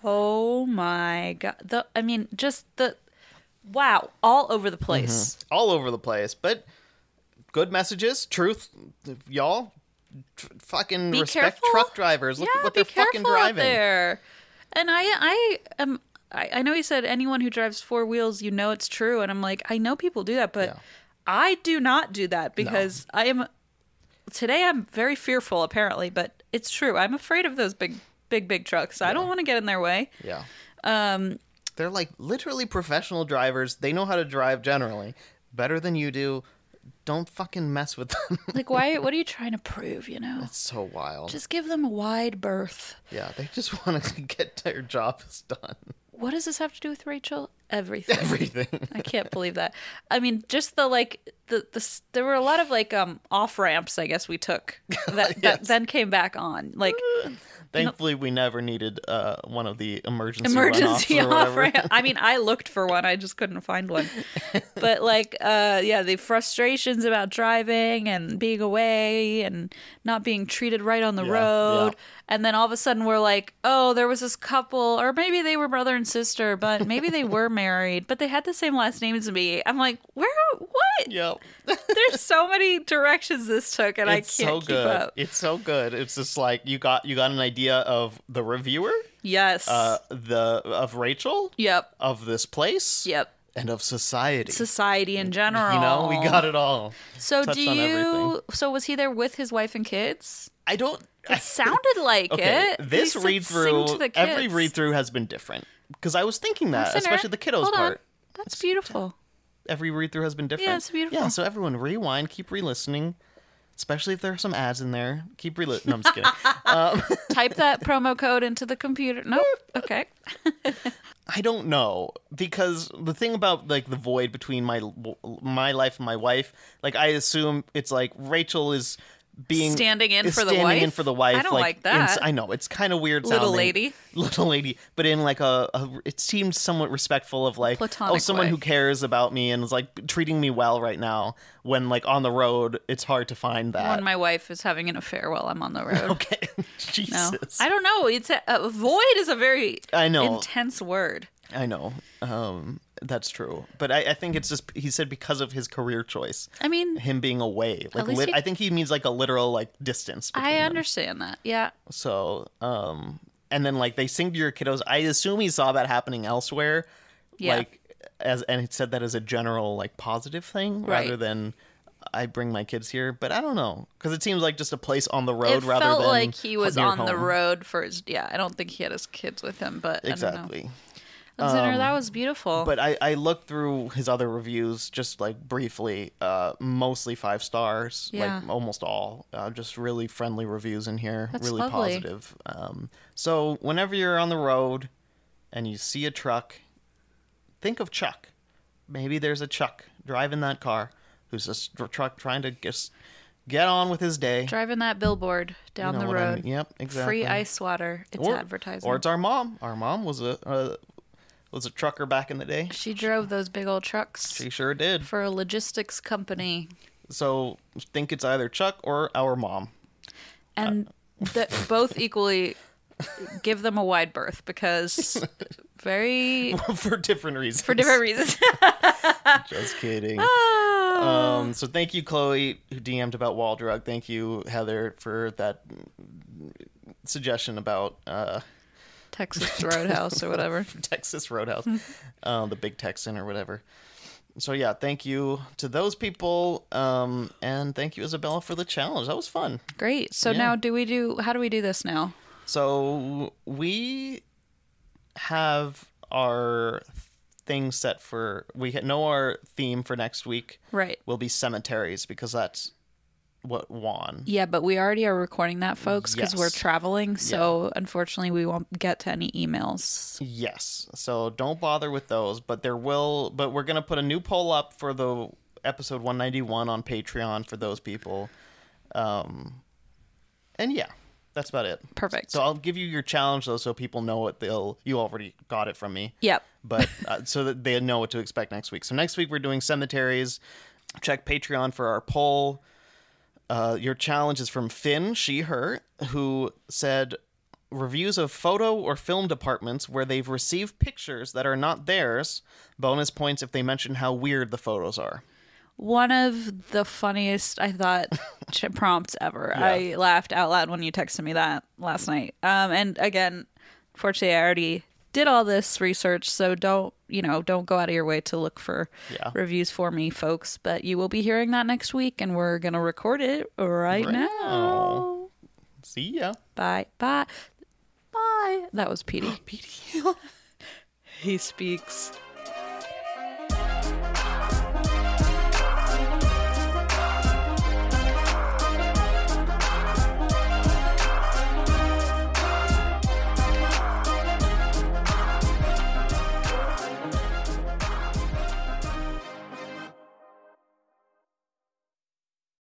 Oh my god. The I mean, just the wow, all over the place.
All over the place, but good messages, truth, y'all. Tr- fucking
Be
respect
careful.
truck drivers. Look
yeah,
at what
be
they're fucking
careful out
driving.
there. And I I am I, I know you said anyone who drives four wheels, you know it's true, and I'm like, I know people do that, but
Yeah.
I do not do that because I am today I'm very fearful apparently, but it's true. I'm afraid of those big big big trucks. I don't want to get in their way.
Yeah.
Um
They're like literally professional drivers. They know how to drive generally better than you do. Don't fucking mess with them.
like why what are you trying to prove, you know?
It's so wild.
Just give them a wide berth.
Yeah, they just want to get their jobs done.
What does this have to do with Rachel? Everything.
Everything.
I can't believe that. I mean, just the like the the s- there were a lot of like um off ramps. I guess we took that that
Yes.
then came back on. Like
Thankfully, we never needed uh, one of the emergency,
emergency
runoffs or
off
whatever.
ramp. I mean, I looked for one. I just couldn't find one. But like, uh, yeah, the frustrations about driving and being away and not being treated right on the
Yeah,
road.
yeah.
And then all of a sudden we're like, oh, there was this couple, or maybe they were brother and sister, but maybe they were married, but they had the same last name as me. I'm like, where? What?
Yep.
There's so many directions this took, and
It's
I can't
so
keep
good.
up.
It's so good. It's just like you got you got an idea of the reviewer,
Yes.
uh, the of Rachel,
yep.
of this place,
Yep.
and of society.
Society in general.
You know, we got it all.
So
touched
do
on
you?
everything.
So was he there with his wife and kids?
I don't.
It sounded like
Okay,
it.
this
He said
read
sing
through,
to the
every
kids.
read through has been different because I was thinking that,
Listener,
especially the kiddos
hold on.
part.
That's beautiful.
Every read through has been different.
Yeah, it's beautiful.
Yeah, so everyone rewind, keep re-listening, especially if there are some ads in there. Keep re. No, I'm just kidding. um,
Type that promo code into the computer. Nope. Okay.
I don't know because the thing about like the void between my my life and my wife, like I assume it's like Rachel is being
Standing in
is
for the
standing in
wife?
for the wife.
I don't like that.
in- I know it's kind of weird.
Little
sounding.
lady.
little lady, but in like a, a it seemed somewhat respectful of like
Platonic
oh someone
way.
who cares about me and is like treating me well right now. When like on the road, it's hard to find that.
When my wife is having an affair while I'm on the road.
okay, Jesus,
No, I don't know. It's a, a void is a very
I know.
intense word.
I know. Um, that's true. But I, I think it's just, he said because of his career choice,
I mean,
him being away. Like,
least
lit-
he-
I think he means like a literal like distance.
I
between them.
understand that. Yeah.
So, um, and then like they sing to your kiddos. I assume he saw that happening elsewhere.
Yeah.
Like, as, and he said that as a general like positive thing
Right.
rather than I bring my kids here. But I don't know. Because it seems like just a place on the road
It
rather
felt
than
like he was
near
on the
home.
road for his. Yeah, I don't think he had his kids with him, but I don't know.
Exactly.
Listener, that was beautiful.
But I, I looked through his other reviews just like briefly, uh, mostly five stars,
Yeah.
like almost all, uh, just really friendly reviews in here,
That's
really
lovely.
positive. Um, so whenever you're on the road and you see a truck, think of Chuck. Maybe there's a Chuck driving that car who's a s- truck trying to just get on with his day.
Driving that billboard down
You know
the
what I
road.
mean. Yep, exactly.
Free ice water. It's
or,
advertising.
Or it's our mom. Our mom was a uh, was a trucker back in the day.
She drove those big old trucks
She sure did.
for a logistics company.
So think it's either Chuck or our mom.
And the, both equally give them a wide berth because very...
For different reasons.
For different reasons.
Just kidding.
Ah.
Um, so thank you, Chloe, who D M'd about Wall Drug. Thank you, Heather, for that suggestion about uh,
Texas Roadhouse or whatever.
Texas Roadhouse, uh, the Big Texan or whatever. So yeah, thank you to those people, um, and thank you, Isabella, for the challenge. That was fun.
Great. So
Yeah.
now do we do... How do we do this now?
So we have our thing set for, we know our theme for next week
Right.
will be cemeteries because that's what won.
Yeah, but we already are recording that, folks, because
Yes.
we're traveling. So unfortunately, we won't get to any emails.
Yes. So don't bother with those, but there will, but we're going to put a new poll up for the episode one ninety-one on Patreon for those people. Um, and yeah, that's about it.
Perfect.
So I'll give you your challenge though, so people know what they'll, you already got it from me.
Yep.
But uh, so that they know what to expect next week. So next week we're doing cemeteries. Check Patreon for our poll. Uh, your challenge is from Finn, she, her, who said reviews of photo or film departments where they've received pictures that are not theirs. Bonus points if they mention how weird the photos are.
One of the funniest, I thought, ch- prompts ever.
Yeah.
I laughed out loud when you texted me that last night. Um, and again, fortunately, I already did all this research, so don't, you know, don't go out of your way to look for
Yeah.
reviews for me, folks. But you will be hearing that next week, and we're going to record it right,
Right
now.
now. See ya.
Bye. Bye. Bye. That was Petey.
Petey.
He speaks.